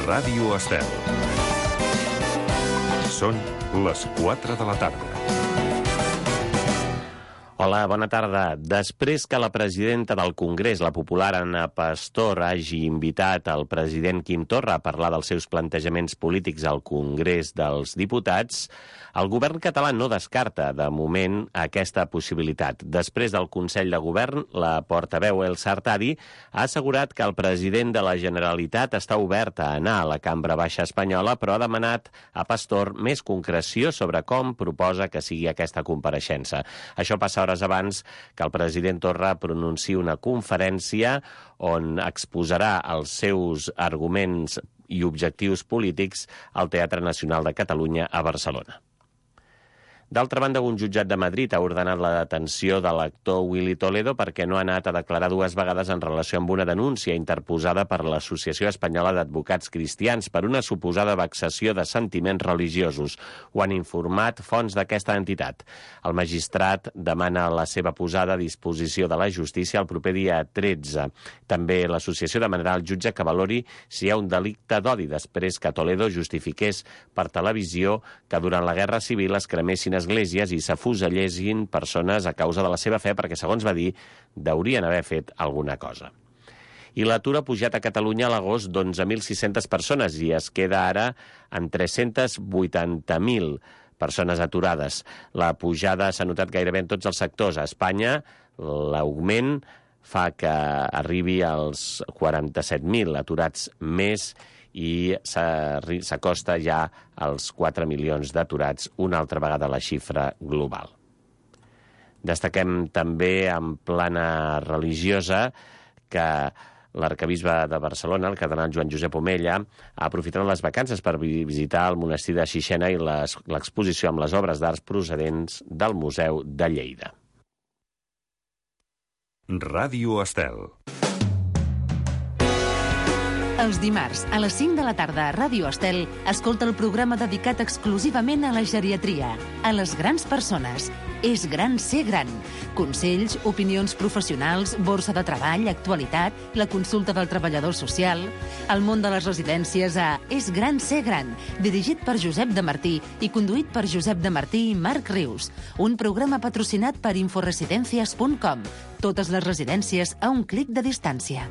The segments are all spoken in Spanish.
Ràdio Estel. Són les 4 de la tarda. Hola, bona tarda. Després que la presidenta del Congrés, la popular Ana Pastor, hagi invitat el president Quim Torra a parlar dels seus plantejaments polítics al Congrés dels Diputats, el govern català no descarta, de moment, aquesta possibilitat. Després del Consell de Govern, la portaveu Elsa Artadi ha assegurat que el president de la Generalitat està obert a anar a la Cambra Baixa espanyola, però ha demanat a Pastor més concreció sobre com proposa que sigui aquesta compareixença. Això passa hores abans que el president Torra pronunciï una conferència on exposarà els seus arguments i objectius polítics al Teatre Nacional de Catalunya a Barcelona. D'altra banda, un jutjat de Madrid ha ordenat la detenció de l'actor Willy Toledo perquè no ha anat a declarar 2 vegades en relació amb una denúncia interposada per l'Associació Espanyola d'Advocats Cristians per una suposada vexació de sentiments religiosos. Ho han informat fonts d'aquesta entitat. El magistrat demana la seva posada a disposició de la justícia el proper dia 13. També l'associació demanarà al jutge que valori si hi ha un delicte d'odi després que Toledo justifiqués per televisió que durant la Guerra Civil es cremessin esglésies i s'afusellessin persones a causa de la seva fe perquè, segons va dir, deurien haver fet alguna cosa. I l'atur ha pujat a Catalunya a l'agost d'11.600 persones i es queda ara en 380.000 persones aturades. La pujada s'ha notat gairebé en tots els sectors. A Espanya, l'augment fa que arribi als 47.000 aturats més i s'acosta ja als 4 milions d'aturats, una altra vegada la xifra global. Destaquem també en plana religiosa que l'arquebisbe de Barcelona, el cardenal Joan Josep Omella, ha aprofitat les vacances per visitar el monestir de Sixena i l'exposició amb les obres d'arts procedents del Museu de Lleida. Ràdio Estel. Els dimarts, a les 5 de la tarda a Ràdio Estel, escolta el programa dedicat exclusivament a la geriatria, a les grans persones. És gran ser gran. Consells, opinions professionals, borsa de treball, actualitat, la consulta del treballador social, el món de les residències a És gran ser gran, dirigit per Josep de Martí i conduït per Josep de Martí i Marc Rius. Un programa patrocinat per inforesidencias.com. Totes les residències a un clic de distància.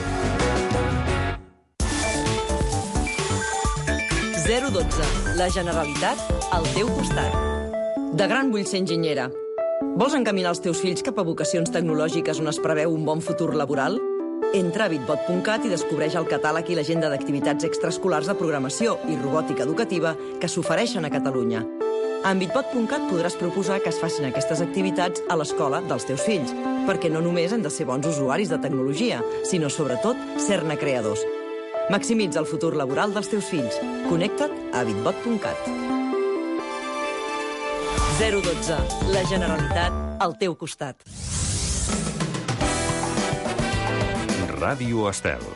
012. La Generalitat al teu costat. De gran vull ser enginyera. Vols encaminar els teus fills cap a vocacions tecnològiques on es preveu un bon futur laboral? Entra a bitbot.cat i descobreix el catàleg i l'agenda d'activitats extraescolars de programació i robòtica educativa que s'ofereixen a Catalunya. En bitbot.cat podràs proposar que es facin aquestes activitats a l'escola dels teus fills, perquè no només hem de ser bons usuaris de tecnologia, sinó, sobretot, ser-ne creadors. Maximitza el futur laboral dels teus fills. Connecta't a bitbot.cat. 012. La Generalitat al teu costat. Ràdio Estel.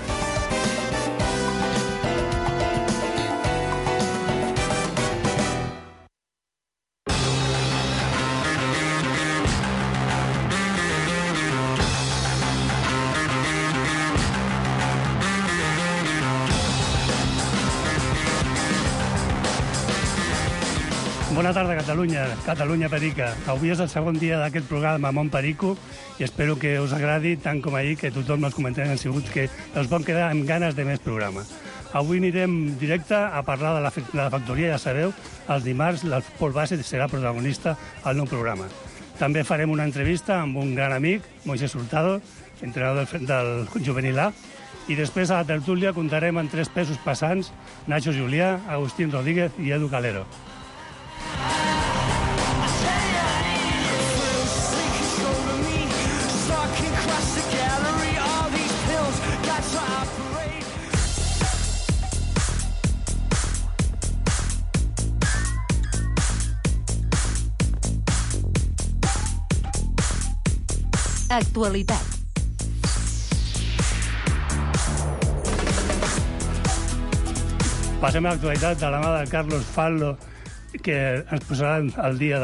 Bona tarda, Catalunya. Catalunya Perica. Avui és el segon dia d'aquest programa Món Perico i espero que us agradi tant com ahir, que tothom els comentaris han sigut que us van quedar amb ganes de més programa. Avui anirem directe a parlar de la factoria, ja sabeu, els dimarts el Pol Base serà protagonista al nou programa. També farem una entrevista amb un gran amic, Moisés Hurtado, entrenador del juvenil A, i després a la tertúlia comptarem amb 3 pesos passants, Nacho Julià, Agustín Rodríguez i Edu Calero. Actualitat. Passem a l'actualitat de la mà de Carlos Fallo, que ens posarà al dia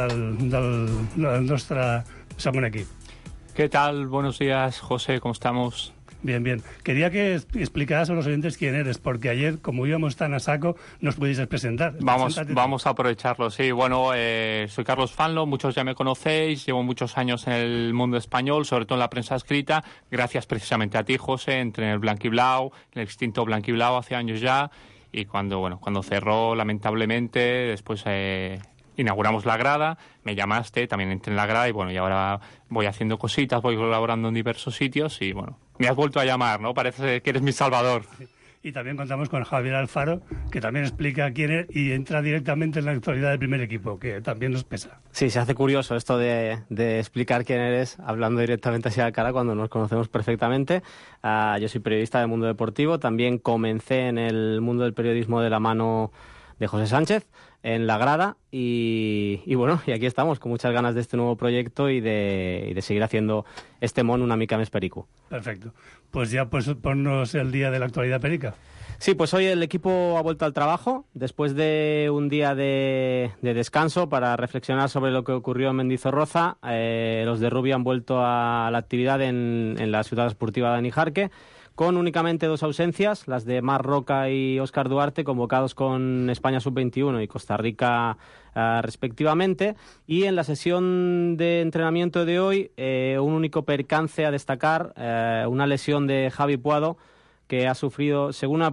del nostre segon equip. ¿Qué tal? Buenos días, José, ¿cómo estamos? Bien, bien. Quería que explicaras a los oyentes quién eres, porque ayer, como íbamos tan a saco, nos pudieses presentar. Vamos a aprovecharlo, sí. Bueno, soy Carlos Fanlo, muchos ya me conocéis, llevo muchos años en el mundo español, sobre todo en la prensa escrita, gracias precisamente a ti, José, entré en el Blanquiblau, en el extinto Blanquiblau hace años ya, y cuando cerró, lamentablemente, después inauguramos la grada, me llamaste, también entré en la grada y ahora voy haciendo cositas, voy colaborando en diversos sitios y me has vuelto a llamar, ¿no? Parece que eres mi salvador. Y también contamos con Javier Alfaro, que también explica quién es y entra directamente en la actualidad del primer equipo, que también nos pesa. Sí, se hace curioso esto de explicar quién eres hablando directamente hacia la cara cuando nos conocemos perfectamente. Yo soy periodista del mundo deportivo, también comencé en el mundo del periodismo de la mano de José Sánchez en la grada y aquí estamos con muchas ganas de este nuevo proyecto y de seguir haciendo este mon una mica més perico. Perfecto. Pues ya ponnos el día de la actualidad perica. Sí, pues hoy el equipo ha vuelto al trabajo después de un día de descanso para reflexionar sobre lo que ocurrió en Mendizorroza. Los de Rubí han vuelto a la actividad en la ciudad esportiva de Nijarque, con únicamente 2 ausencias, las de Marc Roca y Óscar Duarte, convocados con España Sub-21 y Costa Rica respectivamente. Y en la sesión de entrenamiento de hoy, un único percance a destacar, una lesión de Javi Puado, que ha sufrido, según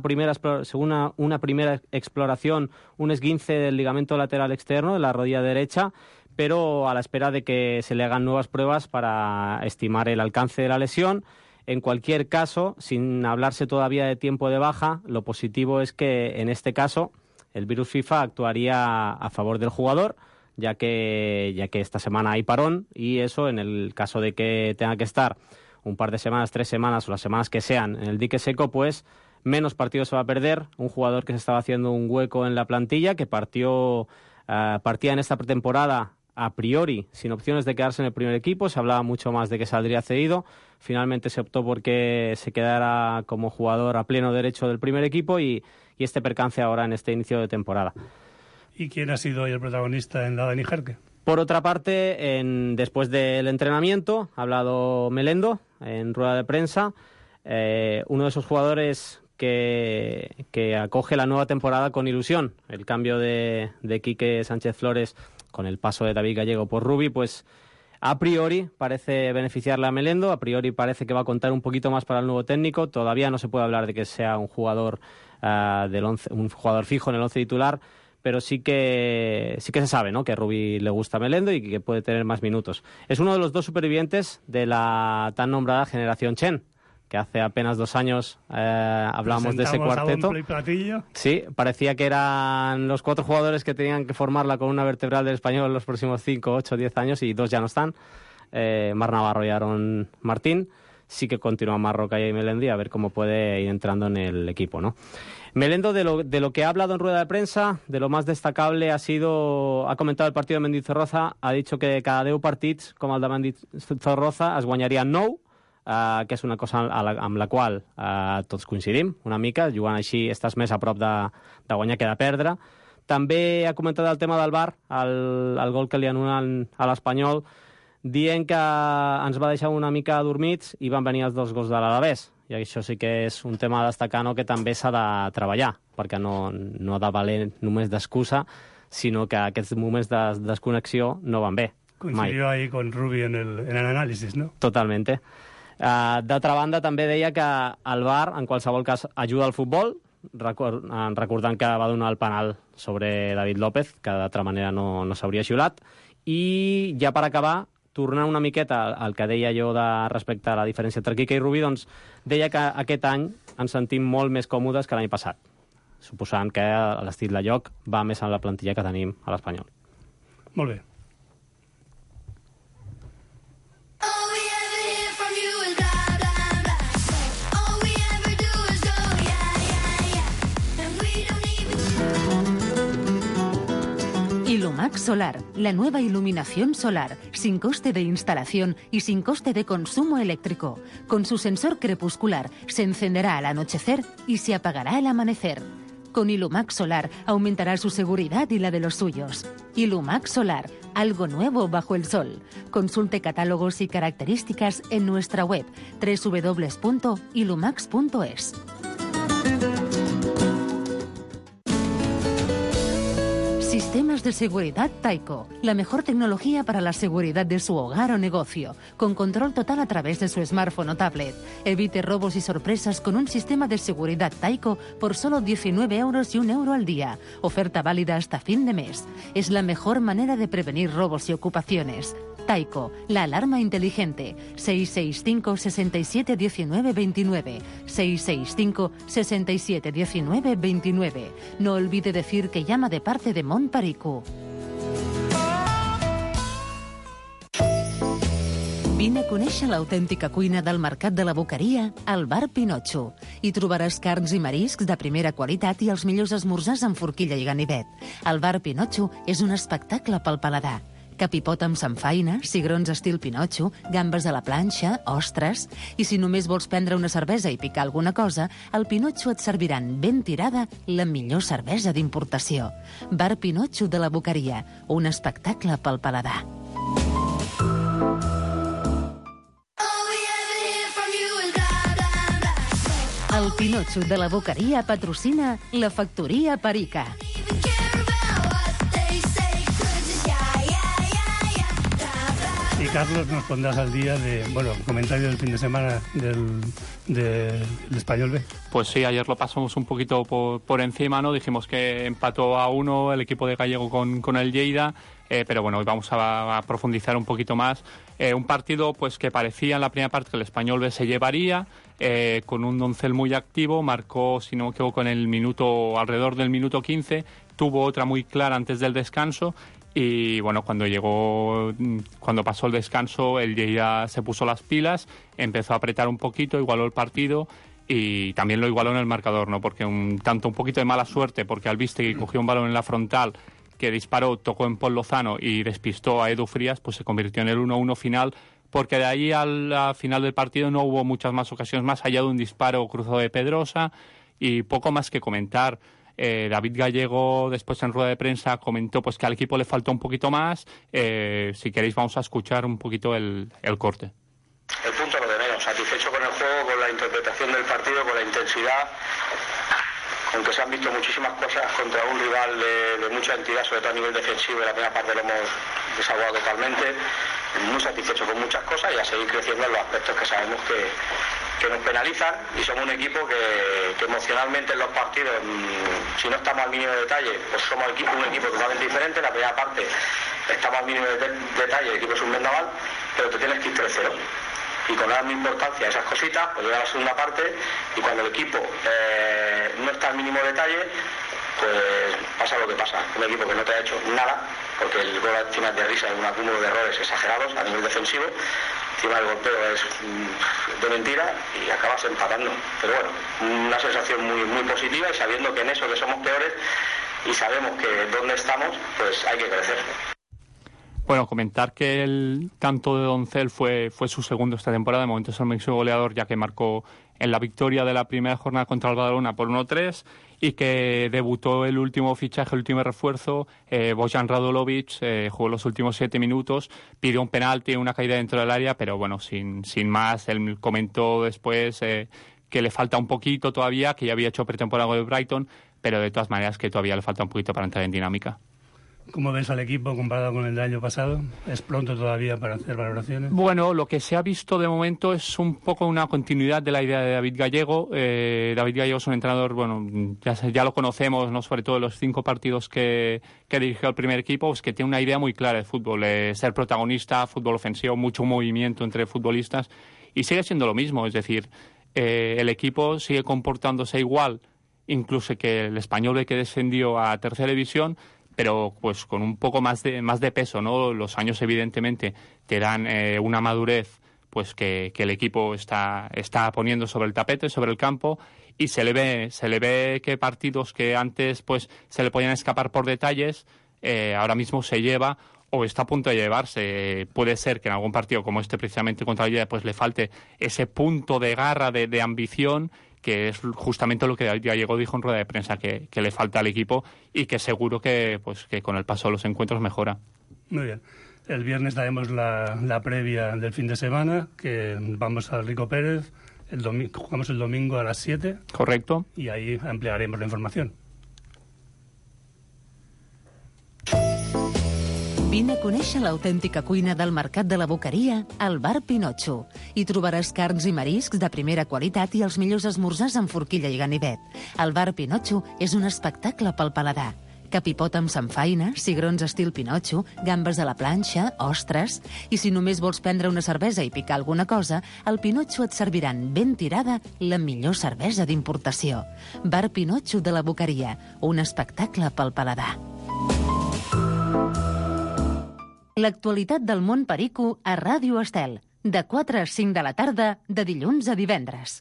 una primera exploración, un esguince del ligamento lateral externo de la rodilla derecha, pero a la espera de que se le hagan nuevas pruebas para estimar el alcance de la lesión. En cualquier caso, sin hablarse todavía de tiempo de baja, lo positivo es que en este caso el virus FIFA actuaría a favor del jugador, ya que esta semana hay parón, y eso, en el caso de que tenga que estar un par de semanas, 3 semanas o las semanas que sean en el dique seco, pues menos partidos se va a perder. Un jugador que se estaba haciendo un hueco en la plantilla, que partía en esta pretemporada a priori sin opciones de quedarse en el primer equipo. Se hablaba mucho más de que saldría cedido. Finalmente se optó porque se quedara como jugador a pleno derecho del primer equipo y este percance ahora en este inicio de temporada. ¿Y quién ha sido hoy el protagonista en la de Nijarque? Por otra parte, después del entrenamiento, ha hablado Melendo en rueda de prensa, uno de esos jugadores que acoge la nueva temporada con ilusión. El cambio de Quique Sánchez Flores con el paso de David Gallego por Rubí, pues a priori parece beneficiarle a Melendo, a priori parece que va a contar un poquito más para el nuevo técnico. Todavía no se puede hablar de que sea un jugador un jugador fijo en el 11 titular, pero sí que se sabe, ¿no?, que a Rubí le gusta Melendo y que puede tener más minutos. Es uno de los 2 supervivientes de la tan nombrada generación Chen, que hace apenas 2 años hablábamos de ese cuarteto. Sí, parecía que eran los 4 jugadores que tenían que formar la columna vertebral del Español los próximos 5, 8, 10 años, y 2 ya no están. Mar Navarro y Aaron Martín. Sí que continúa Marroca y Melendi, a ver cómo puede ir entrando en el equipo, ¿no? Melendo, de lo que ha hablado en rueda de prensa, de lo más destacable ha comentado el partido de Mendizorroza, ha dicho que de cada 10 partits com el de Mendizorroza es guanyaria 9, que és una cosa amb la qual tots coincidim una mica, jugant així estàs més a prop de guanyar que de perdre. També ha comentat el tema del VAR, el gol que li anulen a l'Espanyol, dient que ens va deixar una mica adormits i van venir els 2 gols de l'Alavés. I això sí que és un tema a destacar, no?, que també s'ha de treballar, perquè no ha de valer només d'excusa, sinó que aquests moments de desconnexió no van bé. Coincidió ahí con Rubí en el análisis, ¿no? Totalmente. D'altra banda, també deia que el VAR, en qualsevol cas, ajuda al futbol, recordant que va donar el penal sobre David López, que d'altra manera no s'hauria xiulat. I ja per acabar, tornant una miqueta al que deia jo respecte a la diferència entre Quique i Rubí, doncs deia que aquest any ens sentim molt més còmodes que l'any passat, suposant que l'estil de joc va més en la plantilla que tenim a l'Espanyol. Molt bé. Ilumax Solar, la nueva iluminación solar, sin coste de instalación y sin coste de consumo eléctrico. Con su sensor crepuscular se encenderá al anochecer y se apagará al amanecer. Con Ilumax Solar aumentará su seguridad y la de los suyos. Ilumax Solar, algo nuevo bajo el sol. Consulte catálogos y características en nuestra web www.ilumax.es. Sistemas de seguridad Tyco, la mejor tecnología para la seguridad de su hogar o negocio, con control total a través de su smartphone o tablet. Evite robos y sorpresas con un sistema de seguridad Tyco por solo 19 euros y 1 euro al día. Oferta válida hasta fin de mes. Es la mejor manera de prevenir robos y ocupaciones. Tyco, la alarma inteligente. 665 67 19 29. 665 67 19 29. No olvide decir que llama de parte de Mont Paricu. Vine a conèixer l'autèntica cuina del Mercat de la Boqueria al Bar Pinotxo. Hi trobaràs carns i mariscs de primera qualitat i els millors esmorzars amb forquilla i ganivet. El Bar Pinotxo és un espectacle pel paladar. Capipot amb samfaina, cigrons estil Pinotxo, gambes a la planxa, ostres... I si només vols prendre una cervesa i picar alguna cosa, al Pinotxo et serviran ben tirada la millor cervesa d'importació. Bar Pinotxo de la Boqueria, un espectacle pel paladar. El Pinotxo de la Boqueria patrocina la Factoria Perica. Y Carlos, nos pondrás al día de, comentario del fin de semana del Español B. Pues sí, ayer lo pasamos un poquito por encima, ¿no? Dijimos que empató a 1 el equipo de Gallego con el Lleida, pero bueno, hoy vamos a profundizar un poquito más. Un partido pues que parecía en la primera parte que el Español B se llevaría, con un Doncel muy activo, marcó, si no me equivoco, alrededor del minuto 15, tuvo otra muy clara antes del descanso. Y bueno, cuando pasó el descanso, el Lleida se puso las pilas, empezó a apretar un poquito, igualó el partido y también lo igualó en el marcador, ¿no? Porque un poquito de mala suerte, porque Albistegui cogió un balón en la frontal que disparó, tocó en Paul Lozano y despistó a Edu Frías, pues se convirtió en el 1-1 final, porque de ahí al final del partido no hubo muchas más ocasiones, más allá de un disparo cruzado de Pedrosa y poco más que comentar. David Gallego después en rueda de prensa comentó pues que al equipo le faltó un poquito más. Si queréis vamos a escuchar un poquito el corte. El punto lo de menos, satisfecho con el juego, con la interpretación del partido, con la intensidad, aunque se han visto muchísimas cosas contra un rival de mucha entidad, sobre todo a nivel defensivo, y la primera parte lo hemos desahogado totalmente. Muy satisfecho con muchas cosas y a seguir creciendo en los aspectos que sabemos que nos penalizan, y somos un equipo que emocionalmente en los partidos, si no estamos al mínimo detalle, pues somos un equipo totalmente diferente. La primera parte estamos al mínimo detalle, el equipo es un vendaval, pero te tienes que ir 3-0. Y con la misma importancia esas cositas, pues llega la segunda parte y cuando el equipo no está al mínimo detalle, pues pasa lo que pasa. Un equipo que no te ha hecho nada, porque el gol encima de risa es un acúmulo de errores exagerados a nivel defensivo. Encima el golpeo es de mentira y acabas empatando. Pero bueno, una sensación muy, muy positiva, y sabiendo que en eso que somos peores y sabemos que donde estamos, pues hay que crecer. Bueno, comentar que el tanto de Doncel fue su segundo esta temporada. De momento es el máximo goleador, ya que marcó en la victoria de la primera jornada contra el Badalona por 1-3, y que debutó el último fichaje, el último refuerzo, Bojan Radulovic, jugó los últimos 7 minutos, pidió un penalti, una caída dentro del área, pero bueno, sin más. Él comentó después que le falta un poquito todavía, que ya había hecho pretemporada con el Brighton, pero de todas maneras que todavía le falta un poquito para entrar en dinámica. ¿Cómo ves al equipo comparado con el del año pasado? ¿Es pronto todavía para hacer valoraciones? Bueno, lo que se ha visto de momento es un poco una continuidad de la idea de David Gallego. David Gallego es un entrenador, bueno, ya lo conocemos, ¿no? Sobre todo en los 5 partidos que dirigió el primer equipo, pues que tiene una idea muy clara de fútbol, ser protagonista, fútbol ofensivo, mucho movimiento entre futbolistas, y sigue siendo lo mismo, es decir, el equipo sigue comportándose igual, incluso que el Español B, que descendió a tercera división, pero pues con un poco más de peso, ¿no? Los años evidentemente te dan una madurez pues que el equipo está poniendo sobre el tapete, sobre el campo, y se le ve que partidos que antes pues se le podían escapar por detalles, ahora mismo se lleva o está a punto de llevarse. Puede ser que en algún partido como este precisamente contra el Lleida pues le falte ese punto de garra, de ambición que es justamente lo que Gallego dijo en rueda de prensa, que le falta al equipo y que seguro que con el paso de los encuentros mejora. Muy bien. El viernes daremos la previa del fin de semana, que vamos al Rico Pérez, jugamos el domingo a las 7. Correcto. Y ahí ampliaremos la información. Vine a conèixer l'autèntica cuina del Mercat de la Boqueria al Bar Pinotxo. Hi trobaràs carns i mariscs de primera qualitat i els millors esmorzars amb forquilla i ganivet. El Bar Pinotxo és un espectacle pel paladar. Capipot amb samfaina, cigrons estil Pinotxo, gambes a la planxa, ostres... I si només vols prendre una cervesa i picar alguna cosa, al Pinotxo et serviran ben tirada la millor cervesa d'importació. Bar Pinotxo de la Boqueria, un espectacle pel paladar. L'actualitat del món perico a Ràdio Estel, de 4 a 5 de la tarda, de dilluns a divendres.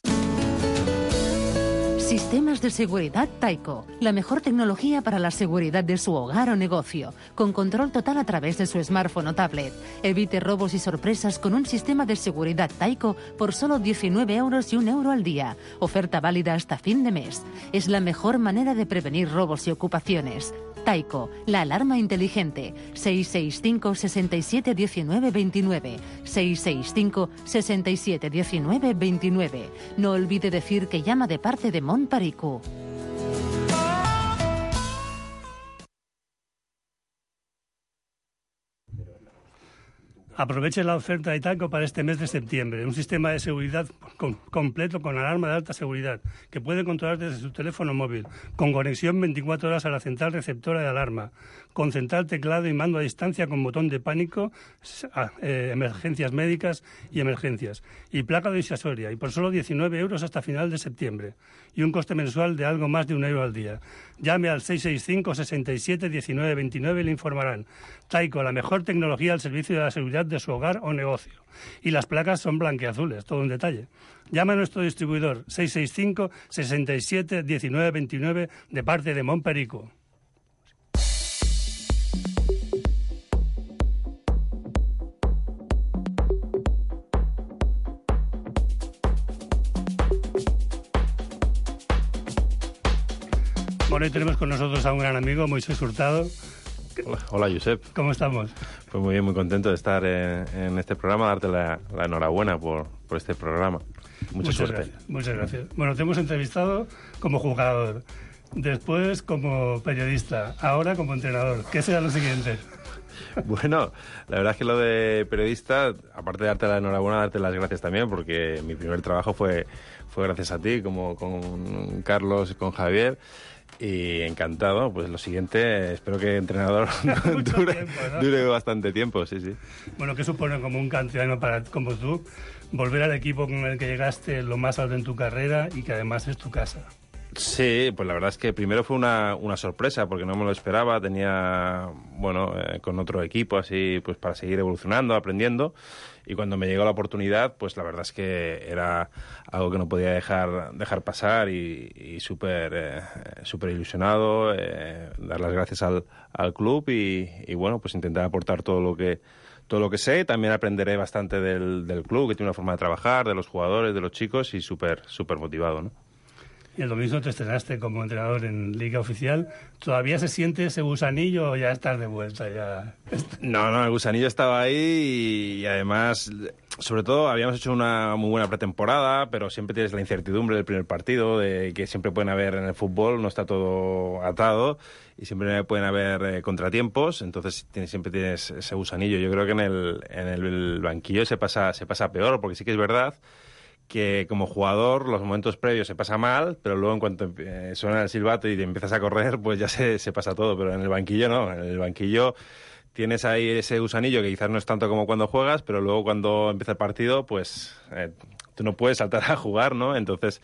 Sistemas de seguridad Taiko, la mejor tecnología para la seguridad de su hogar o negocio, con control total a través de su smartphone o tablet. Evite robos y sorpresas con un sistema de seguridad Taiko por solo 19 euros y 1 euro al día. Oferta válida hasta fin de mes. Es la mejor manera de prevenir robos y ocupaciones. Taiko, la alarma inteligente. 665 67 19 29. 665 67 19 29. No olvide decir que llama de parte de Mon Perico. Aproveche la oferta de Taiko para este mes de septiembre. Un sistema de seguridad completo con alarma de alta seguridad que puede controlar desde su teléfono móvil, con conexión 24 horas a la central receptora de alarma, con central teclado y mando a distancia con botón de pánico, emergencias médicas y emergencias, y placa disuasoria, y por solo 19 euros hasta final de septiembre, y un coste mensual de algo más de 1 euro al día. Llame al 665 67 19 29 y le informarán. Taiko, la mejor tecnología al servicio de la seguridad de su hogar o negocio. Y las placas son blanqueazules, todo un detalle. Llama a nuestro distribuidor 665 67 19 29 de parte de Mon Perico. Bueno, hoy tenemos con nosotros a un gran amigo, Moisés Hurtado. Hola, Josep. ¿Cómo estamos? Pues muy bien, muy contento de estar en este programa, darte la enhorabuena por este programa. Mucha suerte. Gracias, muchas gracias. Bueno, te hemos entrevistado como jugador, después como periodista, ahora como entrenador. ¿Qué será lo siguiente? Bueno, la verdad es que lo de periodista, aparte de darte la enhorabuena, darte las gracias también, porque mi primer trabajo fue gracias a ti, como con Carlos y con Javier. Y encantado, pues lo siguiente, espero que entrenador dure bastante tiempo, sí. Bueno, ¿qué supone como un canterano como tú volver al equipo con el que llegaste lo más alto en tu carrera y que además es tu casa? Sí, pues la verdad es que primero fue una sorpresa porque no me lo esperaba, tenía, con otro equipo así, pues para seguir evolucionando, aprendiendo, y cuando me llegó la oportunidad, pues la verdad es que era algo que no podía dejar pasar y súper ilusionado, dar las gracias al club y bueno, pues intentar aportar todo lo que sé. También aprenderé bastante del club, que tiene una forma de trabajar, de los jugadores, de los chicos, y súper motivado, ¿no? Y el domingo te estrenaste como entrenador en Liga Oficial. ¿Todavía se siente ese gusanillo o ya estás de vuelta? Ya? No, el gusanillo estaba ahí y además, sobre todo, habíamos hecho una muy buena pretemporada, pero siempre tienes la incertidumbre del primer partido, de que siempre pueden haber en el fútbol, no está todo atado y siempre pueden haber contratiempos, entonces siempre tienes ese gusanillo. Yo creo que en el banquillo se pasa peor, porque sí que es verdad que como jugador los momentos previos se pasa mal, pero luego en cuanto suena el silbato y te empiezas a correr, pues ya se pasa todo, pero en el banquillo no, en el banquillo tienes ahí ese gusanillo que quizás no es tanto como cuando juegas, pero luego cuando empieza el partido, pues tú no puedes saltar a jugar, ¿no? Entonces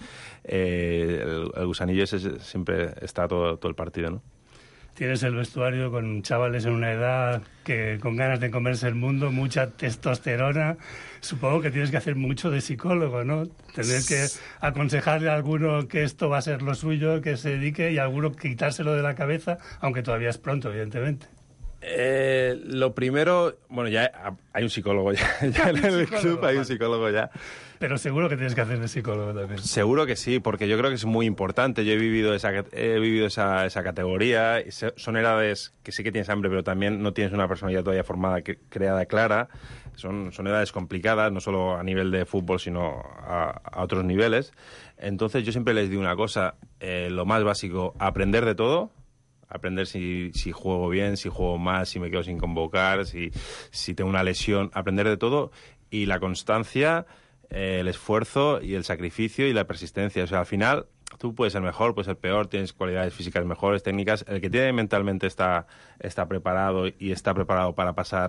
el gusanillo ese siempre está todo el partido, ¿no? Tienes el vestuario con chavales en una edad que con ganas de comerse el mundo, mucha testosterona. Supongo que tienes que hacer mucho de psicólogo, ¿no? Tener que aconsejarle a alguno que esto va a ser lo suyo, que se dedique, y a alguno quitárselo de la cabeza, aunque todavía es pronto, evidentemente. Lo primero, bueno, ya hay un psicólogo ya en el club, hay un psicólogo ya. Pero seguro que tienes que hacer de psicólogo también. Seguro que sí, porque yo creo que es muy importante. Yo he vivido esa categoría. Son edades que sí que tienes hambre, pero también no tienes una personalidad todavía formada, creada, clara. Son edades complicadas, no solo a nivel de fútbol, sino a otros niveles. Entonces yo siempre les digo una cosa, lo más básico, aprender de todo. Aprender si juego bien, si juego mal, si me quedo sin convocar, si tengo una lesión. Aprender de todo y la constancia, el esfuerzo y el sacrificio y la persistencia. O sea, al final tú puedes ser mejor, puedes ser peor, tienes cualidades físicas mejores, técnicas. El que tiene mentalmente está preparado y está preparado para pasar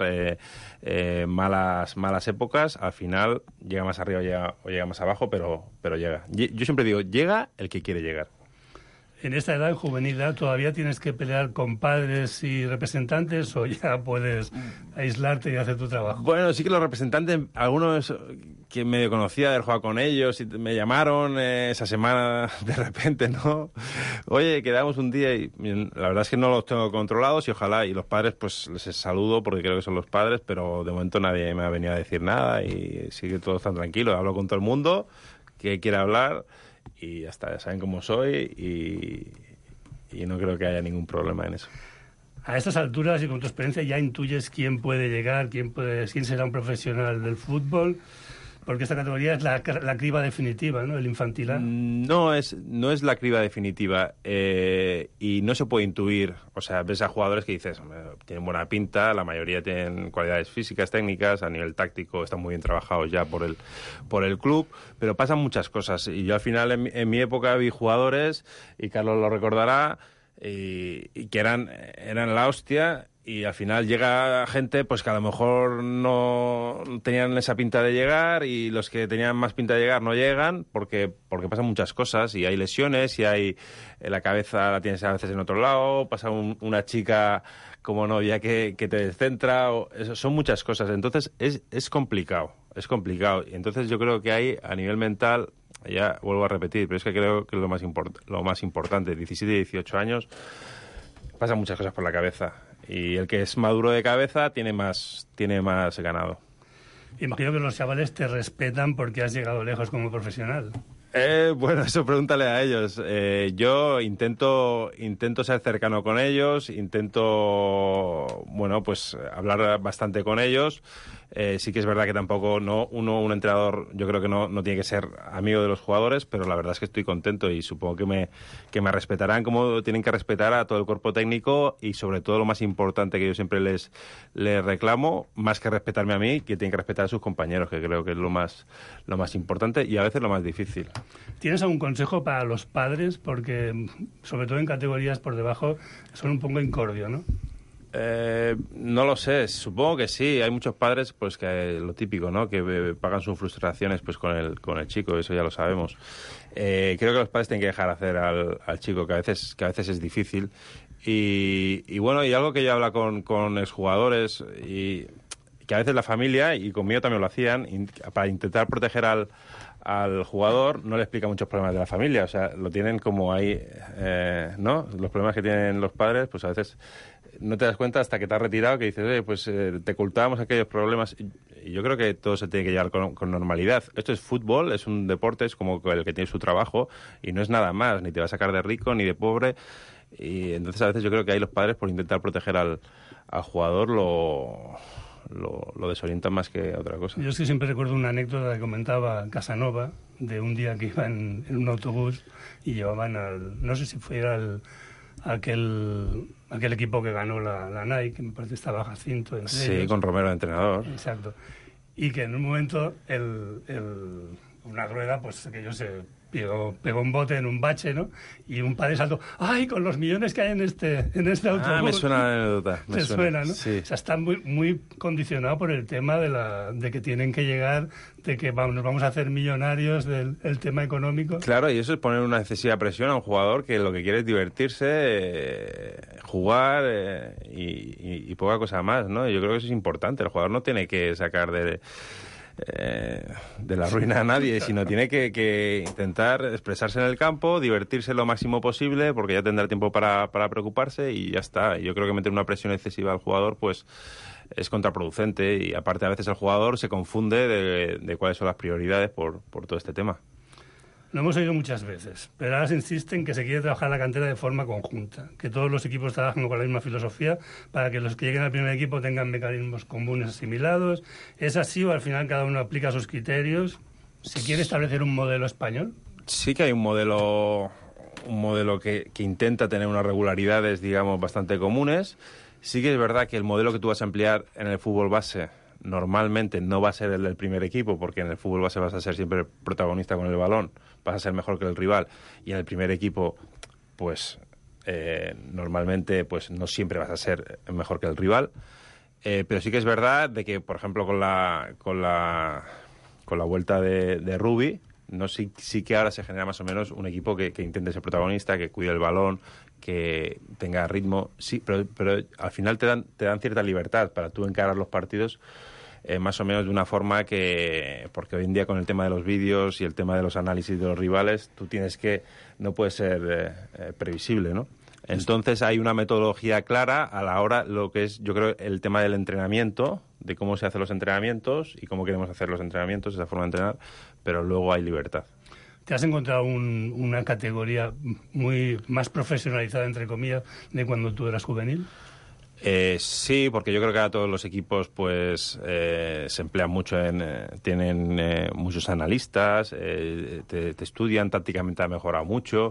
malas épocas, al final llega más arriba o llega más abajo, pero llega. Yo siempre digo, llega el que quiere llegar. ¿En esta edad, juvenil, todavía tienes que pelear con padres y representantes o ya puedes aislarte y hacer tu trabajo? Bueno, sí que los representantes, algunos que medio conocía, haber jugado con ellos, y me llamaron esa semana de repente, ¿no? Oye, quedamos un día y la verdad es que no los tengo controlados y ojalá, y los padres pues les saludo porque creo que son los padres, pero de momento nadie me ha venido a decir nada y sigue todo tan tranquilo. Hablo con todo el mundo que quiere hablar. Y ya está, ya saben cómo soy y no creo que haya ningún problema en eso. A estas alturas y con tu experiencia ya intuyes quién puede llegar, quién será un profesional del fútbol, porque esta categoría es la criba definitiva, ¿no? El infantil A. No es la criba definitiva y no se puede intuir. O sea, ves a jugadores que dices, tienen buena pinta, la mayoría tienen cualidades físicas, técnicas, a nivel táctico están muy bien trabajados ya por el club, pero pasan muchas cosas. Y yo al final en mi época vi jugadores, y Carlos lo recordará, y que eran la hostia. Y al final llega gente pues que a lo mejor no tenían esa pinta de llegar y los que tenían más pinta de llegar no llegan porque pasan muchas cosas y hay lesiones y hay la cabeza la tienes a veces en otro lado, pasa una chica como novia que te descentra, son muchas cosas. Entonces es complicado. Y entonces yo creo que hay a nivel mental, ya vuelvo a repetir, pero es que creo que es lo más importante, 17 y 18 años, pasan muchas cosas por la cabeza. Y el que es maduro de cabeza tiene más ganado. Imagino que los chavales te respetan porque has llegado lejos como profesional. Bueno, eso pregúntale a ellos. Yo intento ser cercano con ellos, intento, bueno, pues hablar bastante con ellos. Sí que es verdad que tampoco un entrenador, yo creo que no tiene que ser amigo de los jugadores, pero la verdad es que estoy contento y supongo que me respetarán como tienen que respetar a todo el cuerpo técnico y sobre todo lo más importante que yo siempre les reclamo, más que respetarme a mí, que tienen que respetar a sus compañeros, que creo que es lo más importante y a veces lo más difícil. ¿Tienes algún consejo para los padres? Porque sobre todo en categorías por debajo son un poco incordio, ¿no? No lo sé, supongo que sí. Hay muchos padres, pues que lo típico, ¿no? Que pagan sus frustraciones, pues con el chico, eso ya lo sabemos. Creo que los padres tienen que dejar hacer al chico, que a veces es difícil. Y bueno, y algo que yo hablo con exjugadores y que a veces la familia y conmigo también lo hacían para intentar proteger al jugador, no le explica muchos problemas de la familia, o sea, lo tienen como ahí, ¿no? Los problemas que tienen los padres, pues a veces no te das cuenta hasta que te has retirado, que dices, pues te ocultábamos aquellos problemas. Y yo creo que todo se tiene que llevar con normalidad. Esto es fútbol, es un deporte, es como el que tiene su trabajo y no es nada más, ni te va a sacar de rico ni de pobre. Y entonces a veces yo creo que ahí los padres, por intentar proteger al jugador, lo desorientan más que otra cosa. Yo es que siempre recuerdo una anécdota que comentaba Casanova de un día que iban en un autobús y llevaban no sé si fuera aquel equipo que ganó la Nike, que me parece que estaba Jacinto entre sí, ellos. Con Romero de entrenador. Exacto. Y que en un momento una rueda, pues aquello se pegó un bote en un bache, ¿no? Y un padre saltó, ¡ay, con los millones que hay en este autobús! Ah, me suena la anécdota. Me suena, ¿no? Sí. O sea, está muy, muy condicionado por el tema de que tienen que llegar, de que nos vamos a hacer millonarios del tema económico. Claro, y eso es poner una excesiva presión a un jugador que lo que quiere es divertirse, jugar y poca cosa más, ¿no? Yo creo que eso es importante. El jugador no tiene que sacar de la ruina a nadie, sino tiene que intentar expresarse en el campo, divertirse lo máximo posible, porque ya tendrá tiempo para preocuparse y ya está. Yo creo que meter una presión excesiva al jugador pues es contraproducente, y aparte a veces el jugador se confunde de cuáles son las prioridades por todo este tema. Lo hemos oído muchas veces, pero ahora se insiste en que se quiere trabajar la cantera de forma conjunta, que todos los equipos trabajen con la misma filosofía para que los que lleguen al primer equipo tengan mecanismos comunes asimilados. ¿Es así o al final cada uno aplica sus criterios? ¿Se quiere establecer un modelo español? Sí que hay un modelo que intenta tener unas regularidades, digamos, bastante comunes. Sí que es verdad que el modelo que tú vas a emplear en el fútbol base normalmente no va a ser el del primer equipo, porque en el fútbol base vas a ser siempre protagonista con el balón, vas a ser mejor que el rival, y en el primer equipo pues normalmente pues no siempre vas a ser mejor que el rival, pero sí que es verdad de que, por ejemplo, con la vuelta de Rubi, sí que ahora se genera más o menos un equipo que intente ser protagonista, que cuide el balón, que tenga ritmo, sí, pero al final te dan cierta libertad para tú encarar los partidos más o menos de una forma porque hoy en día con el tema de los vídeos y el tema de los análisis de los rivales, no puede ser previsible, ¿no? Entonces hay una metodología clara a la hora, lo que es, yo creo, el tema del entrenamiento, de cómo se hacen los entrenamientos y cómo queremos hacer los entrenamientos, esa forma de entrenar, pero luego hay libertad. ¿Te has encontrado una categoría muy más profesionalizada, entre comillas, de cuando tú eras juvenil? Sí, porque yo creo que ahora todos los equipos pues se emplean mucho tienen muchos analistas, te estudian, tácticamente ha mejorado mucho.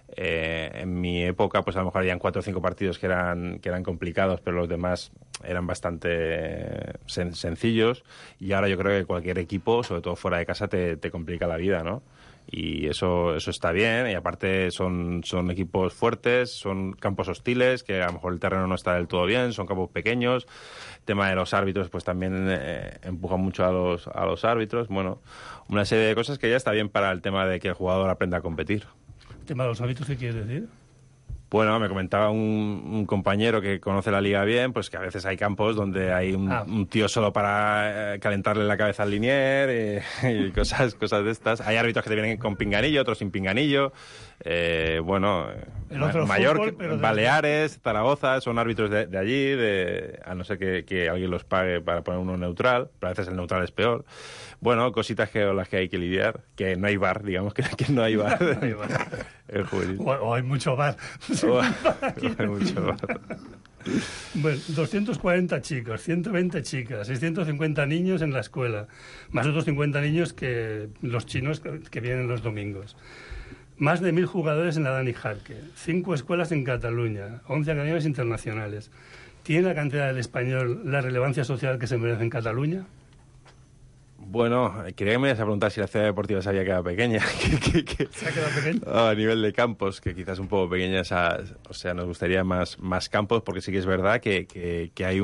En mi época pues a lo mejor habían 4 o 5 partidos que eran complicados, pero los demás eran bastante sencillos, y ahora yo creo que cualquier equipo, sobre todo fuera de casa, te complica la vida, ¿no? Y eso está bien, y aparte son equipos fuertes, son campos hostiles, que a lo mejor el terreno no está del todo bien, son campos pequeños. El tema de los árbitros pues también empuja mucho a los árbitros. Bueno, una serie de cosas que ya está bien para el tema de que el jugador aprenda a competir. ¿El tema de los árbitros qué quieres decir? Bueno, me comentaba un compañero que conoce la liga bien, pues que a veces hay campos donde hay un tío solo para calentarle la cabeza al linier y cosas de estas. Hay árbitros que te vienen con pinganillo, otros sin pinganillo. Mallorca, Baleares, Zaragoza, son árbitros de allí, a no ser que alguien los pague para poner uno neutral, pero a veces el neutral es peor. Bueno, cositas con las que hay que lidiar, que no hay VAR, digamos que no hay VAR. El juvenil. O hay mucho VAR. Hay mucho VAR. Bueno, 240 chicos, 120 chicas, 650 niños en la escuela, más otros 50 niños que los chinos que vienen los domingos. Más de 1.000 jugadores en la Dani Jarque, 5 escuelas en Cataluña, 11 academias internacionales. ¿Tiene la cantera del Español la relevancia social que se merece en Cataluña? Bueno, quería que me ibas a preguntar si la ciudad deportiva se había quedado pequeña. ¿Se ha quedado pequeña? A nivel de campos, que quizás un poco pequeña, o sea, nos gustaría más campos, porque sí que es verdad que hay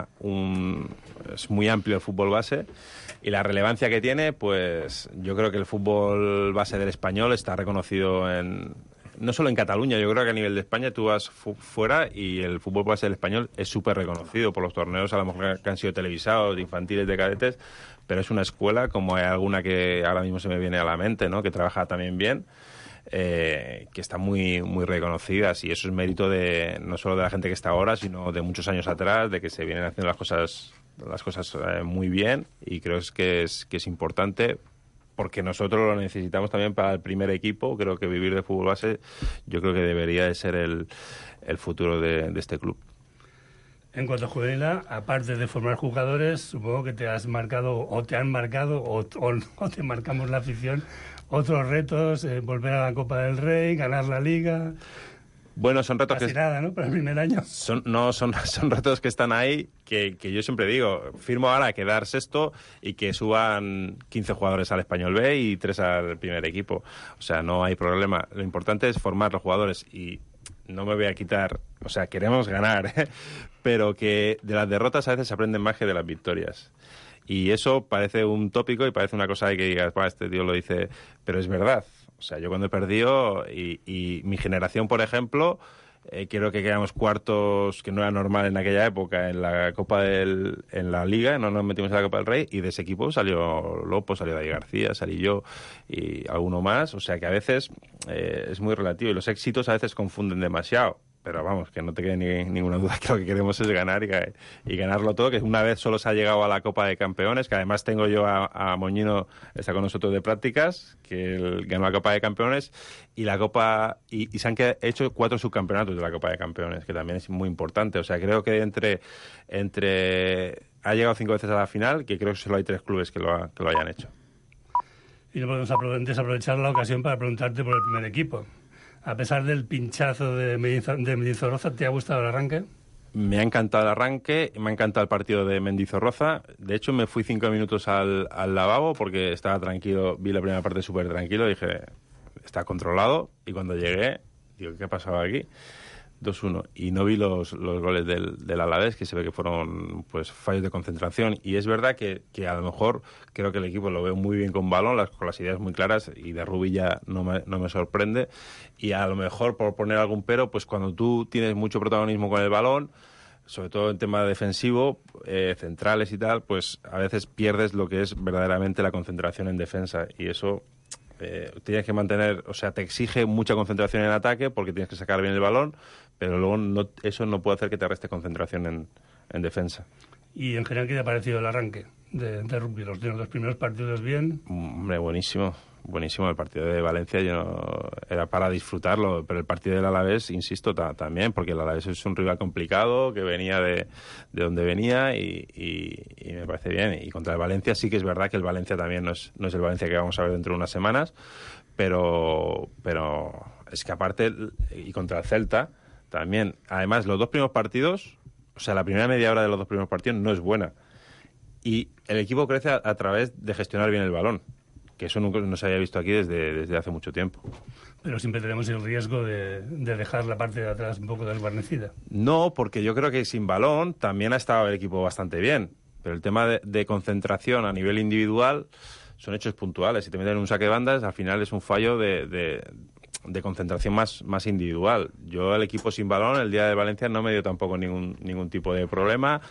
es muy amplio el fútbol base, y la relevancia que tiene, pues yo creo que el fútbol base del español está reconocido no solo en Cataluña, yo creo que a nivel de España tú vas fuera y el fútbol base del español es súper reconocido por los torneos, a lo mejor que han sido televisados, de infantiles, de cadetes, pero es una escuela, como hay alguna que ahora mismo se me viene a la mente, ¿no? Que trabaja también bien, que está muy, muy reconocidas, y eso es mérito no solo de la gente que está ahora, sino de muchos años atrás, de que se vienen haciendo las cosas muy bien, y creo que es importante, porque nosotros lo necesitamos también para el primer equipo. Creo que vivir de fútbol base, yo creo que debería de ser el futuro de este club. En cuanto a juvenil, aparte de formar jugadores, supongo que te han marcado o te marcamos la afición, otros retos, volver a la Copa del Rey, ganar la Liga. Bueno, son retos casi nada, ¿no? Para el primer año. Son retos que están ahí, que yo siempre digo, firmo ahora quedar sexto y que suban 15 jugadores al Español B y 3 al primer equipo. O sea, no hay problema. Lo importante es formar los jugadores, y no me voy a quitar, o sea, queremos ganar, pero que de las derrotas a veces se aprenden más que de las victorias. Y eso parece un tópico y parece una cosa de que digas, este tío lo dice, pero es verdad. O sea, yo cuando he perdido, y mi generación, por ejemplo, Creo que quedamos cuartos, que no era normal en aquella época, en la en la Liga, no nos metimos en la Copa del Rey, y de ese equipo salió Lopo, salió David García, salí yo y alguno más. O sea que a veces es muy relativo y los éxitos a veces confunden demasiado. Pero vamos, que no te quede ninguna duda que lo que queremos es ganar y ganarlo todo, que una vez solo se ha llegado a la Copa de Campeones, que además tengo yo a Moñino, está con nosotros de prácticas, que él ganó la Copa de Campeones y la Copa y se han hecho 4 subcampeonatos de la Copa de Campeones, que también es muy importante. O sea, creo que entre ha llegado 5 veces a la final, que creo que solo hay 3 clubes que lo hayan hecho. Y no podemos desaprovechar la ocasión para preguntarte por el primer equipo. A pesar del pinchazo de Mendizorroza, ¿te ha gustado el arranque? Me ha encantado el arranque, me ha encantado el partido de Mendizorroza. De hecho, me fui 5 minutos al lavabo porque estaba tranquilo, vi la primera parte súper tranquilo, dije, está controlado. Y cuando llegué, digo, ¿qué ha pasado aquí? 2-1. Y no vi los goles del Alavés, que se ve que fueron pues fallos de concentración. Y es verdad que a lo mejor creo que el equipo lo veo muy bien con balón, con las ideas muy claras, y de Rubí ya no me sorprende. Y a lo mejor, por poner algún pero, pues cuando tú tienes mucho protagonismo con el balón, sobre todo en tema defensivo, centrales y tal, pues a veces pierdes lo que es verdaderamente la concentración en defensa. Y eso tienes que mantener, o sea, te exige mucha concentración en ataque porque tienes que sacar bien el balón, pero luego eso no puede hacer que te reste concentración en defensa. ¿Y en general qué te ha parecido el arranque de rugby? Los 2 primeros partidos bien. Hombre, buenísimo. El partido de Valencia era para disfrutarlo, pero el partido del Alavés, insisto, también, porque el Alavés es un rival complicado, que venía de donde venía y me parece bien. Y contra el Valencia sí que es verdad que el Valencia también no es el Valencia que vamos a ver dentro de unas semanas, pero es que aparte, y contra el Celta también, además los 2 primeros partidos, o sea, la primera media hora de los 2 primeros partidos no es buena. Y el equipo crece a través de gestionar bien el balón, que eso nunca no se había visto aquí desde hace mucho tiempo. Pero siempre tenemos el riesgo de dejar la parte de atrás un poco desguarnecida. No, porque yo creo que sin balón también ha estado el equipo bastante bien. Pero el tema de concentración a nivel individual son hechos puntuales. Si te meten en un saque de bandas, al final es un fallo de concentración más individual. Yo, el equipo sin balón, el día de Valencia no me dio tampoco ningún tipo de problema.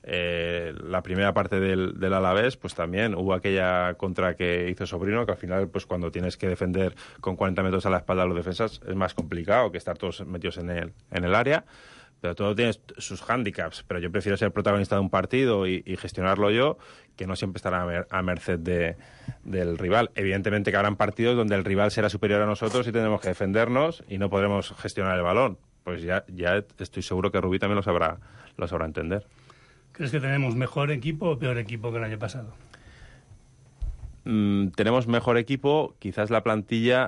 La primera parte del Alavés, pues también hubo aquella contra que hizo Sobrino, que al final, pues cuando tienes que defender con 40 metros a la espalda a los defensas, es más complicado que estar todos metidos en el área. Pero todo tiene sus hándicaps. Pero yo prefiero ser protagonista de un partido y gestionarlo yo, que no siempre estar a merced del rival. Evidentemente que habrán partidos donde el rival será superior a nosotros y tendremos que defendernos y no podremos gestionar el balón. Pues ya estoy seguro que Rubí también lo sabrá entender. ¿Crees que tenemos mejor equipo o peor equipo que el año pasado? Tenemos mejor equipo, quizás la plantilla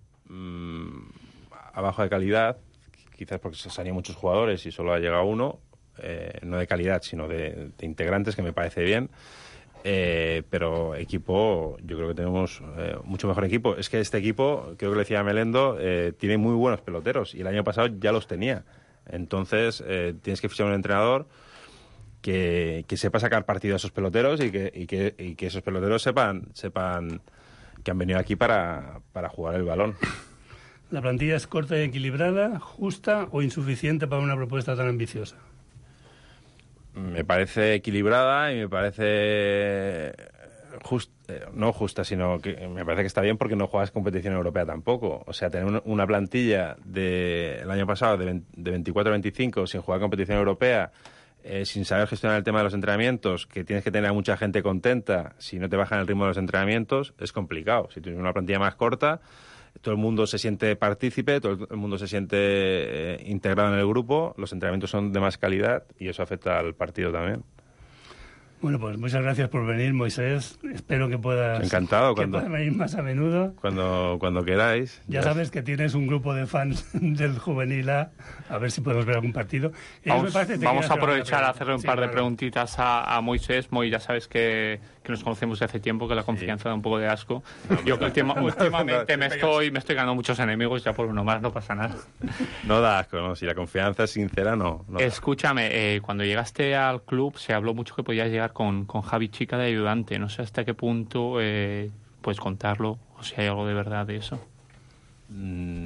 abajo de calidad, quizás porque se salían muchos jugadores y solo ha llegado uno, no de calidad, sino de integrantes, que me parece bien. Pero equipo, yo creo que tenemos mucho mejor equipo. Es que este equipo, creo que le decía Melendo, tiene muy buenos peloteros y el año pasado ya los tenía. Entonces, tienes que fichar un entrenador que sepa sacar partido a esos peloteros y que esos peloteros sepan que han venido aquí para jugar el balón. ¿La plantilla es corta y equilibrada, justa o insuficiente para una propuesta tan ambiciosa? Me parece equilibrada y me parece no justa, sino que me parece que está bien porque no juegas competición europea tampoco. O sea, tener una plantilla el año pasado de 24-25 sin jugar competición europea, sin saber gestionar el tema de los entrenamientos, que tienes que tener a mucha gente contenta, si no te bajan el ritmo de los entrenamientos, es complicado. Si tienes una plantilla más corta, todo el mundo se siente partícipe, todo el mundo se siente integrado en el grupo, los entrenamientos son de más calidad y eso afecta al partido también. Bueno, pues muchas gracias por venir, Moisés. Espero que puedas, encantado, puedas venir más a menudo. Cuando queráis. Ya sabes que tienes un grupo de fans del Juvenil A ver si podemos ver algún partido. Vamos a aprovechar a hacerle un par de preguntitas a Moisés. Moi, ya sabes que nos conocemos de hace tiempo, que la confianza da un poco de asco. Yo últimamente me estoy ganando muchos enemigos, ya por uno más no pasa nada. No da asco, ¿no? Si la confianza es sincera, no Escúchame, cuando llegaste al club se habló mucho que podías llegar con Javi Chica de ayudante. No sé hasta qué punto puedes contarlo o si hay algo de verdad de eso. No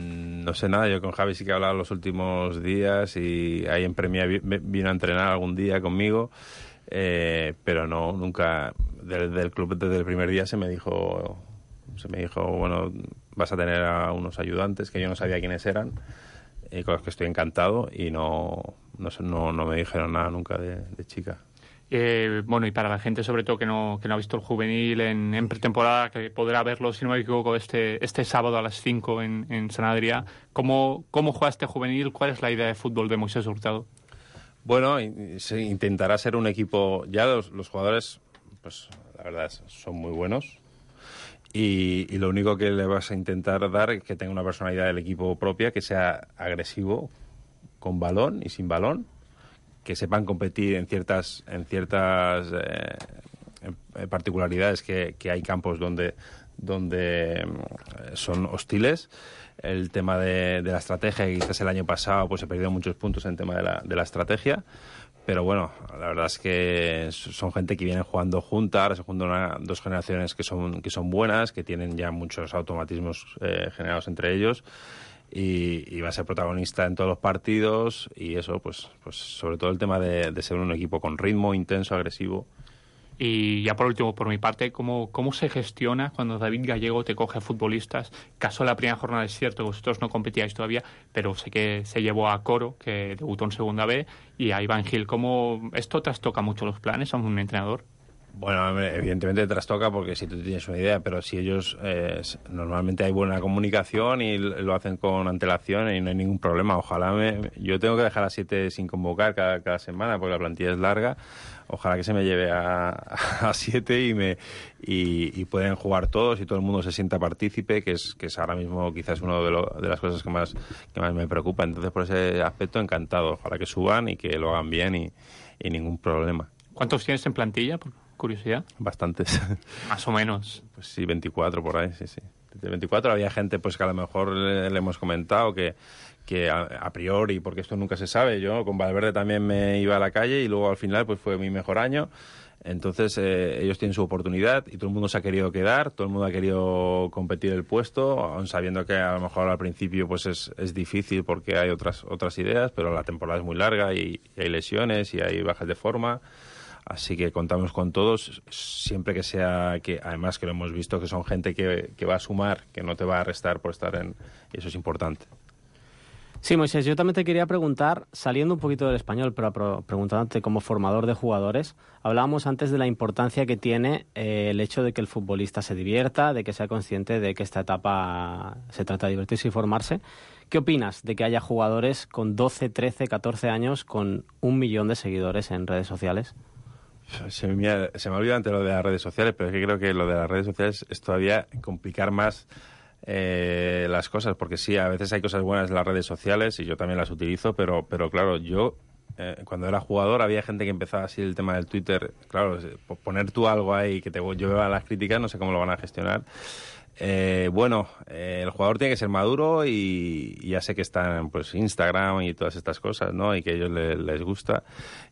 No sé nada, yo con Javi sí que he hablado los últimos días y ahí en Premia vino a entrenar algún día conmigo, pero no, nunca, del club desde el primer día se me dijo, bueno, vas a tener a unos ayudantes que yo no sabía quiénes eran, y con los que estoy encantado, y no me dijeron nada nunca de chica. Bueno, y para la gente sobre todo que no ha visto el juvenil en pretemporada, que podrá verlo, si no me equivoco, este sábado a las 5 en Sant Adrià, ¿cómo juega este juvenil? ¿Cuál es la idea de fútbol de Moisés Hurtado? Bueno, se intentará ser un equipo, ya los jugadores, pues la verdad son muy buenos, y lo único que le vas a intentar dar es que tenga una personalidad del equipo propia, que sea agresivo, con balón y sin balón, que sepan competir en ciertas particularidades, que hay campos donde son hostiles. El tema de la estrategia, que quizás el año pasado pues se perdieron muchos puntos en el tema de la estrategia, pero bueno, la verdad es que son gente que vienen jugando juntas, se juntan dos generaciones que son buenas, que tienen ya muchos automatismos generados entre ellos, y va a ser protagonista en todos los partidos, y eso pues sobre todo el tema de ser un equipo con ritmo, intenso, agresivo. Y ya por último, por mi parte, ¿cómo se gestiona cuando David Gallego te coge a futbolistas? Caso de la primera jornada es cierto que vosotros no competíais todavía, pero sé que se llevó a Coro, que debutó en Segunda B, y a Iván Gil. ¿Cómo esto trastoca mucho los planes a un entrenador? Bueno, evidentemente trastoca porque si tú tienes una idea, pero si ellos normalmente hay buena comunicación y lo hacen con antelación y no hay ningún problema. Ojalá yo tengo que dejar a 7 sin convocar cada semana porque la plantilla es larga. Ojalá que se me lleve a 7 y pueden jugar todos y todo el mundo se sienta partícipe, que es ahora mismo quizás una de las cosas que más me preocupa. Entonces, por ese aspecto, encantado. Ojalá que suban y que lo hagan bien y ningún problema. ¿Cuántos tienes en plantilla, por curiosidad? Bastantes. Más o menos. Pues sí, 24 por ahí, sí. De 24 había gente pues que a lo mejor le hemos comentado que a priori, porque esto nunca se sabe, yo con Valverde también me iba a la calle y luego al final pues fue mi mejor año. Entonces ellos tienen su oportunidad y todo el mundo se ha querido quedar, todo el mundo ha querido competir el puesto, aun sabiendo que a lo mejor al principio pues es difícil porque hay otras ideas, pero la temporada es muy larga y hay lesiones y hay bajas de forma. Así que contamos con todos, siempre que sea, que además que lo hemos visto, que son gente que va a sumar, que no te va a restar por estar y eso es importante. Sí, Moisés, yo también te quería preguntar, saliendo un poquito del español, pero preguntándote como formador de jugadores, hablábamos antes de la importancia que tiene el hecho de que el futbolista se divierta, de que sea consciente de que esta etapa se trata de divertirse y formarse. ¿Qué opinas de que haya jugadores con 12, 13, 14 años con 1 millón de seguidores en redes sociales? Se me ha olvidado antes lo de las redes sociales, pero es que creo que lo de las redes sociales es todavía complicar más las cosas, porque sí, a veces hay cosas buenas en las redes sociales y yo también las utilizo, pero claro, yo cuando era jugador había gente que empezaba así el tema del Twitter, claro, poner tú algo ahí que te lleve a las críticas, no sé cómo lo van a gestionar. El jugador tiene que ser maduro y ya sé que están pues Instagram y todas estas cosas, ¿no? Y que a ellos les gusta.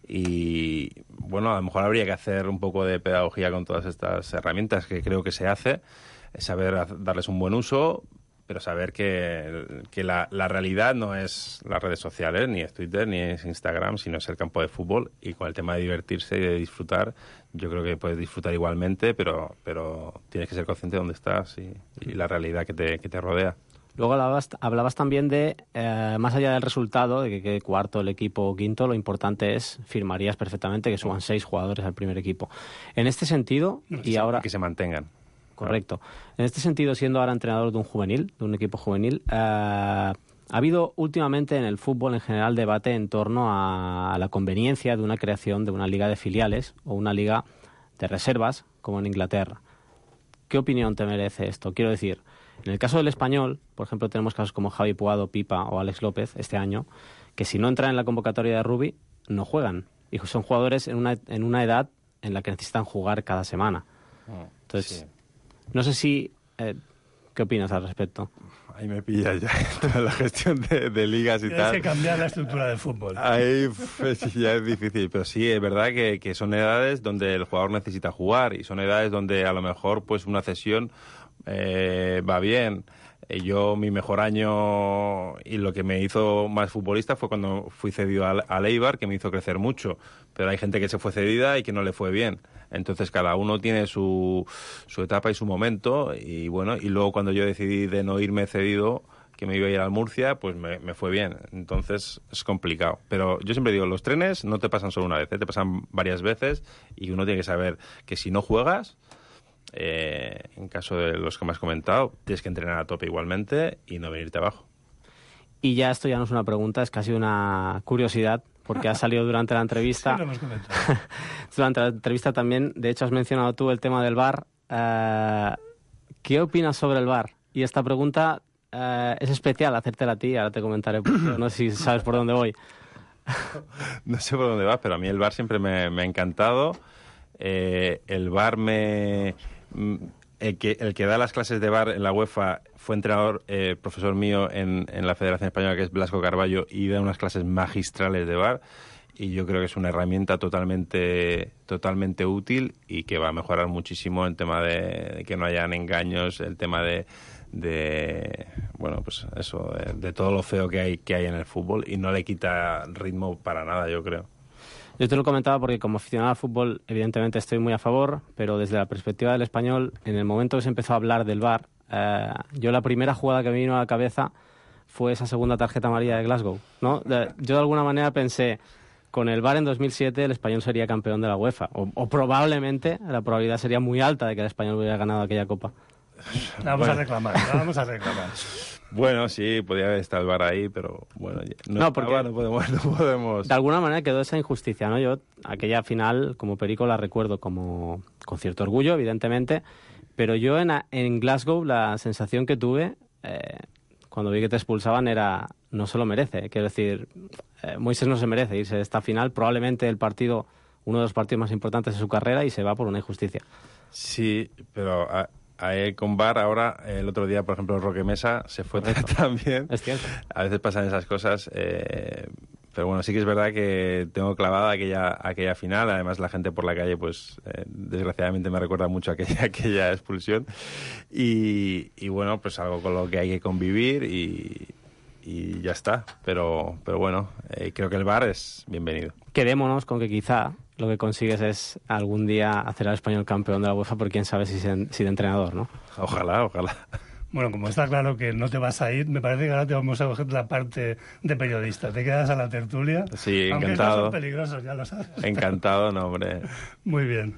Y bueno, a lo mejor habría que hacer un poco de pedagogía con todas estas herramientas que creo que se hace, saber darles un buen uso, pero saber que la realidad no es las redes sociales, ni es Twitter, ni es Instagram, sino es el campo de fútbol. Y con el tema de divertirse y de disfrutar, yo creo que puedes disfrutar igualmente, pero tienes que ser consciente de dónde estás y la realidad que te rodea. Luego hablabas también de, más allá del resultado, de que quede cuarto el equipo o quinto, lo importante es, firmarías perfectamente, que suban 6 jugadores al primer equipo. En este sentido, ahora que se mantengan. Correcto. En este sentido, siendo ahora entrenador de un equipo juvenil, ha habido últimamente en el fútbol en general debate en torno a la conveniencia de una creación de una liga de filiales o una liga de reservas, como en Inglaterra. ¿Qué opinión te merece esto? Quiero decir, en el caso del español, por ejemplo, tenemos casos como Javi Puado, Pipa o Alex López este año, que si no entran en la convocatoria de Rubi, no juegan. Y son jugadores en una edad en la que necesitan jugar cada semana. Entonces, sí. No sé si... ¿qué opinas al respecto? Ahí me pillas ya toda la gestión de ligas y tal. Tienes que cambiar la estructura del fútbol. Ahí ya es difícil, pero sí, es verdad que son edades donde el jugador necesita jugar y son edades donde a lo mejor pues una cesión va bien. Yo, mi mejor año y lo que me hizo más futbolista fue cuando fui cedido al Eibar, que me hizo crecer mucho. Pero hay gente que se fue cedida y que no le fue bien. Entonces, cada uno tiene su etapa y su momento. Y bueno, y luego cuando yo decidí de no irme cedido, que me iba a ir al Murcia, pues me fue bien. Entonces, es complicado. Pero yo siempre digo, los trenes no te pasan solo una vez, te pasan varias veces y uno tiene que saber que si no juegas... en caso de los que me has comentado, tienes que entrenar a tope igualmente y no venirte abajo. Y ya esto ya no es una pregunta, es casi una curiosidad, porque ha salido durante la entrevista. Sí, lo hemos comentado. Durante la entrevista también, de hecho has mencionado tú el tema del VAR. ¿Qué opinas sobre el VAR? Y esta pregunta es especial hacértela a ti, ahora te comentaré por qué. No sé si sabes por dónde voy. No sé por dónde vas, pero a mí el VAR siempre me ha encantado. El VAR el que da las clases de VAR en la UEFA fue entrenador, profesor mío en la Federación Española, que es Blasco Carballo, y da unas clases magistrales de VAR, y yo creo que es una herramienta totalmente útil y que va a mejorar muchísimo el tema de que no hayan engaños, el tema de bueno, pues eso, de todo lo feo que hay en el fútbol, y no le quita ritmo para nada, yo creo. Yo te lo comentaba porque como aficionado al fútbol evidentemente estoy muy a favor, pero desde la perspectiva del español, en el momento que se empezó a hablar del VAR, yo la primera jugada que me vino a la cabeza fue esa segunda tarjeta amarilla de Glasgow, ¿no? Yo de alguna manera pensé, con el VAR en 2007 el español sería campeón de la UEFA, o probablemente la probabilidad sería muy alta de que el español hubiera ganado aquella copa. Vamos a reclamar. Bueno, sí, podía haber estado el VAR ahí, pero bueno, no podemos. De alguna manera quedó esa injusticia, ¿no? Yo aquella final, como perico, la recuerdo con cierto orgullo, evidentemente, pero yo en Glasgow la sensación que tuve cuando vi que te expulsaban era, no se lo merece. Quiero decir, Moisés no se merece irse de esta final, probablemente uno de los partidos más importantes de su carrera, y se va por una injusticia. Sí, pero... con VAR ahora, el otro día, por ejemplo, Roque Mesa se fue también. Es cierto. A veces pasan esas cosas, pero bueno, sí que es verdad que tengo clavada aquella final. Además, la gente por la calle, pues desgraciadamente me recuerda mucho aquella expulsión. Y bueno, pues algo con lo que hay que convivir y ya está. Pero bueno, creo que el VAR es bienvenido. Quedémonos con que quizá lo que consigues es algún día hacer al español campeón de la UEFA, por quién sabe si de entrenador, ¿no? Ojalá. Bueno, como está claro que no te vas a ir, me parece que ahora te vamos a coger la parte de periodista. ¿Te quedas a la tertulia? Sí, aunque encantado. estos son peligrosos, ya lo sabes. Encantado, no, hombre. Muy bien.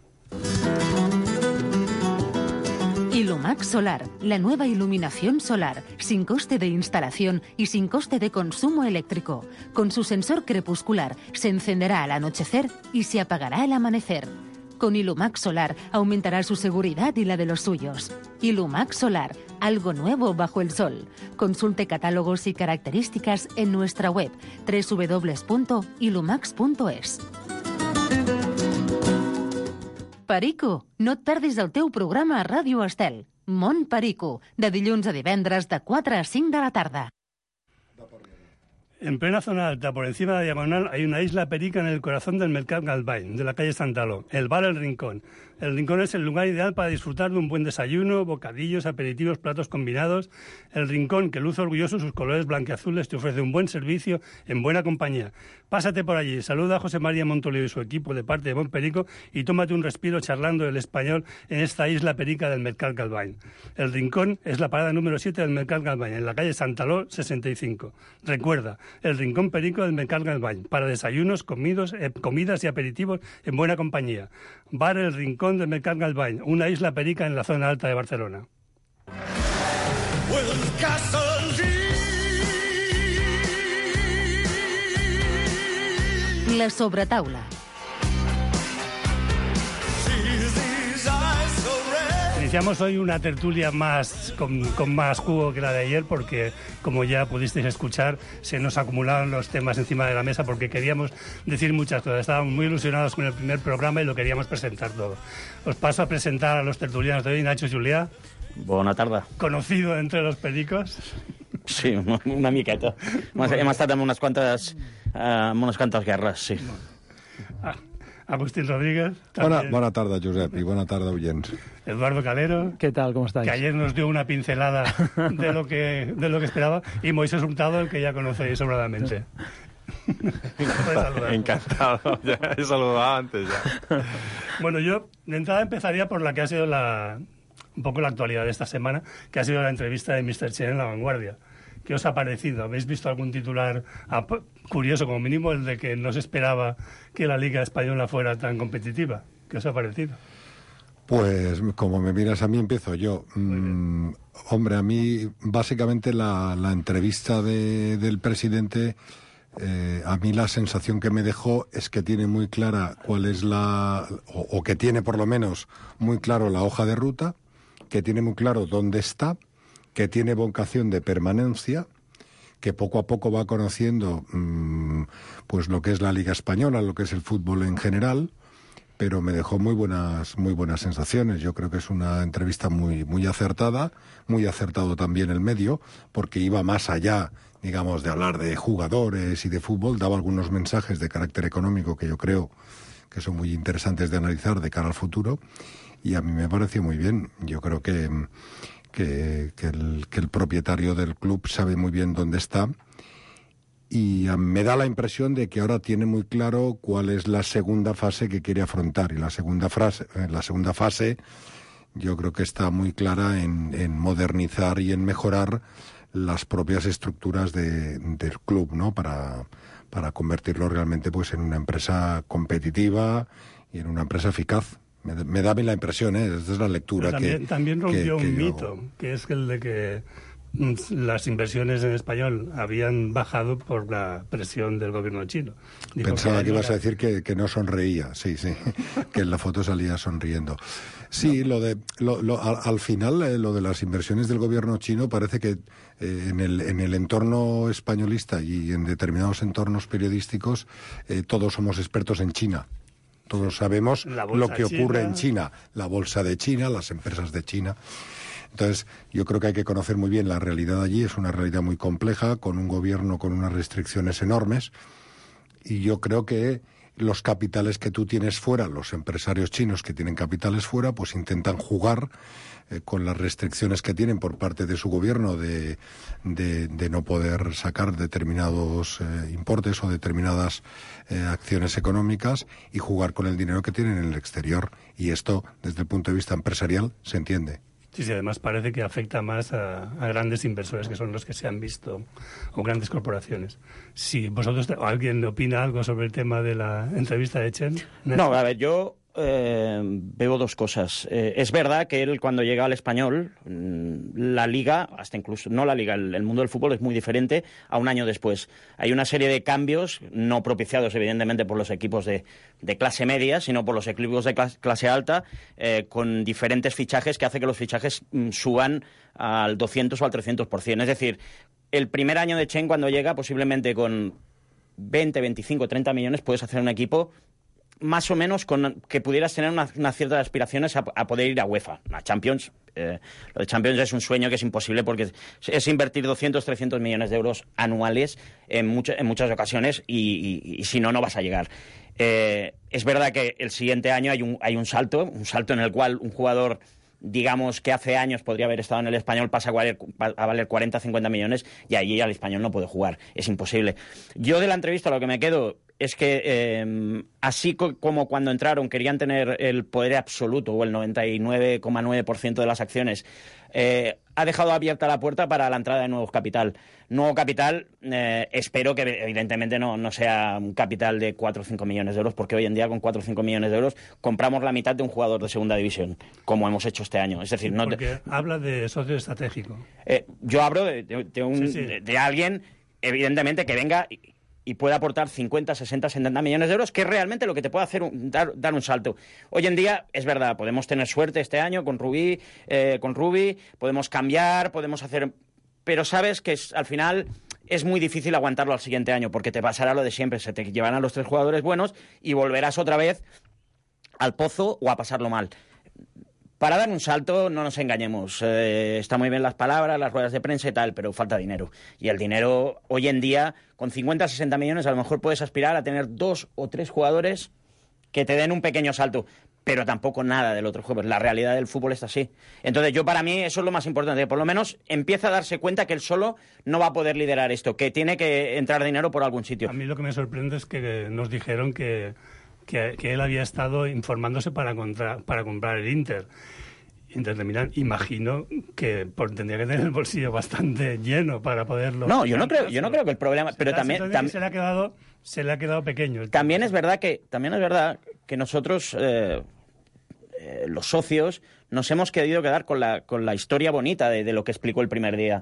Ilumax Solar, la nueva iluminación solar, sin coste de instalación y sin coste de consumo eléctrico. Con su sensor crepuscular se encenderá al anochecer y se apagará al amanecer. Con Ilumax Solar aumentará su seguridad y la de los suyos. Ilumax Solar, algo nuevo bajo el sol. Consulte catálogos y características en nuestra web www.ilumax.es. Perico, no et perdis el teu programa a Ràdio Estel. Món Perico, de dilluns a divendres de 4 a 5 de la tarda. En plena zona alta, por encima de la diagonal, hay una isla perica en el corazón del Mercat Galvany, de la calle Santaló, el bar El Rincón. El Rincón es el lugar ideal para disfrutar de un buen desayuno, bocadillos, aperitivos, platos combinados. El Rincón, que luce orgulloso sus colores blanqueazules, te ofrece un buen servicio en buena compañía. Pásate por allí, saluda a José María Montolivo y su equipo de parte de Bon Perico y tómate un respiro charlando el español en esta isla perica del Mercat Galvany. El Rincón es la parada número 7 del Mercat Galvany, en la calle Santaló 65. Recuerda, el Rincón Perico del Mercat Galvany, para desayunos, comidas y aperitivos en buena compañía. Bar El Rincón del Mercat Galvany, una isla perica en la zona alta de Barcelona. La sobretaula. Iniciamos hoy una tertulia más con más jugo que la de ayer porque, como ya pudisteis escuchar, se nos acumularon los temas encima de la mesa porque queríamos decir muchas cosas. Estábamos muy ilusionados con el primer programa y lo queríamos presentar todo. Os paso a presentar a los tertulianos de hoy. Nacho Julià. Bona tarda. Conocido entre los pericos. Sí, una miqueta. Hem estat en unes quantes guerres, sí. Agustín Rodríguez. Bona tarda, Josep, i bona tarda, oients. Eduardo Calero. ¿Qué tal? ¿Cómo estáis? Que ayer nos dio una pincelada de lo que esperaba. Y Moisés Hurtado, el que ya conocéis sobradamente. Encantado. Ya he saludado antes ya. Bueno, yo de entrada empezaría por la que ha sido un poco la actualidad de esta semana, que ha sido la entrevista de Mr. Chen en La Vanguardia. ¿Qué os ha parecido? ¿Habéis visto algún titular curioso, como mínimo, el de que no se esperaba que la Liga Española fuera tan competitiva? ¿Qué os ha parecido? Pues, como me miras a mí, empiezo yo. Hombre, a mí, básicamente, la entrevista del presidente, a mí la sensación que me dejó es que tiene muy clara cuál es o que tiene, por lo menos, muy claro la hoja de ruta, que tiene muy claro dónde está, que tiene vocación de permanencia, que poco a poco va conociendo pues lo que es la Liga Española, lo que es el fútbol en general, pero me dejó muy buenas sensaciones. Yo creo que es una entrevista muy acertada, muy acertado también el medio, porque iba más allá, digamos, de hablar de jugadores y de fútbol, daba algunos mensajes de carácter económico que yo creo que son muy interesantes de analizar de cara al futuro, y a mí me pareció muy bien. Yo creo que el propietario del club sabe muy bien dónde está, y me da la impresión de que ahora tiene muy claro cuál es la segunda fase que quiere afrontar, y la segunda fase yo creo que está muy clara en modernizar y en mejorar las propias estructuras del club, ¿no? Para convertirlo realmente pues en una empresa competitiva y en una empresa eficaz. Me da bien la impresión, esta es la lectura. También rompió un mito, que es el de que las inversiones en español habían bajado por la presión del gobierno chino. Pensaba que ibas a decir que no sonreía, sí, que en la foto salía sonriendo. Sí, al final lo de las inversiones del gobierno chino parece que en el entorno españolista y en determinados entornos periodísticos todos somos expertos en China. Todos sabemos lo que ocurre en China, la bolsa de China, las empresas de China. Entonces, yo creo que hay que conocer muy bien la realidad allí. Es una realidad muy compleja, con un gobierno con unas restricciones enormes. Y yo creo que los capitales que tú tienes fuera, los empresarios chinos que tienen capitales fuera, pues intentan jugar con las restricciones que tienen por parte de su gobierno de no poder sacar determinados importes o determinadas acciones económicas, y jugar con el dinero que tienen en el exterior. Y esto, desde el punto de vista empresarial, se entiende. Sí, además parece que afecta más a grandes inversores, que son los que se han visto, o grandes corporaciones. Si vosotros, ¿alguien opina algo sobre el tema de la entrevista de Chen? No, a ver, yo veo dos cosas. Es verdad que él, cuando llega al Español, la Liga, hasta incluso, no la Liga, el mundo del fútbol es muy diferente a un año después. Hay una serie de cambios, no propiciados evidentemente por los equipos de clase media, sino por los equipos de clase alta, con diferentes fichajes que hace que los fichajes suban al 200 o al 300%. Es decir, el primer año de Chen, cuando llega, posiblemente con 20, 25, 30 millones, puedes hacer un equipo más o menos con que pudieras tener unas ciertas aspiraciones a poder ir a UEFA, a Champions. Lo de Champions es un sueño que es imposible, porque es invertir 200, 300 millones de euros anuales en muchas ocasiones, y si no vas a llegar. Es verdad que el siguiente año hay un salto en el cual un jugador, digamos, que hace años podría haber estado en el Español, pasa a valer 40, 50 millones, y allí al Español no puede jugar. Es imposible. Yo de la entrevista lo que me quedo es que, así como cuando entraron querían tener el poder absoluto o el 99,9% de las acciones, ha dejado abierta la puerta para la entrada de nuevo capital. Espero que evidentemente no sea un capital de 4 o 5 millones de euros, porque hoy en día con 4 o 5 millones de euros compramos la mitad de un jugador de segunda división, como hemos hecho este año. Es decir, porque habla de socio estratégico. Yo hablo de alguien, evidentemente, que venga y puede aportar 50, 60, 70 millones de euros, que es realmente lo que te puede hacer dar un salto. Hoy en día, es verdad, podemos tener suerte este año con Rubi, podemos cambiar, podemos hacer... Pero sabes que al final es muy difícil aguantarlo al siguiente año, porque te pasará lo de siempre, se te llevarán los 3 jugadores buenos y volverás otra vez al pozo o a pasarlo mal. Para dar un salto, no nos engañemos, está muy bien las palabras, las ruedas de prensa y tal, pero falta dinero. Y el dinero, hoy en día, con 50, 60 millones, a lo mejor puedes aspirar a tener 2 o 3 jugadores que te den un pequeño salto, pero tampoco nada del otro juego. La realidad del fútbol es así. Entonces yo, para mí, eso es lo más importante, que por lo menos empieza a darse cuenta que él solo no va a poder liderar esto, que tiene que entrar dinero por algún sitio. A mí lo que me sorprende es que nos dijeron que él había estado informándose para comprar el Inter de Milán. Imagino que tendría que tener el bolsillo bastante lleno para poderlo... No, yo no creo que el problema... Pero también se le ha quedado pequeño. También es verdad que nosotros, los socios, nos hemos querido quedar con la historia bonita de lo que explicó el primer día.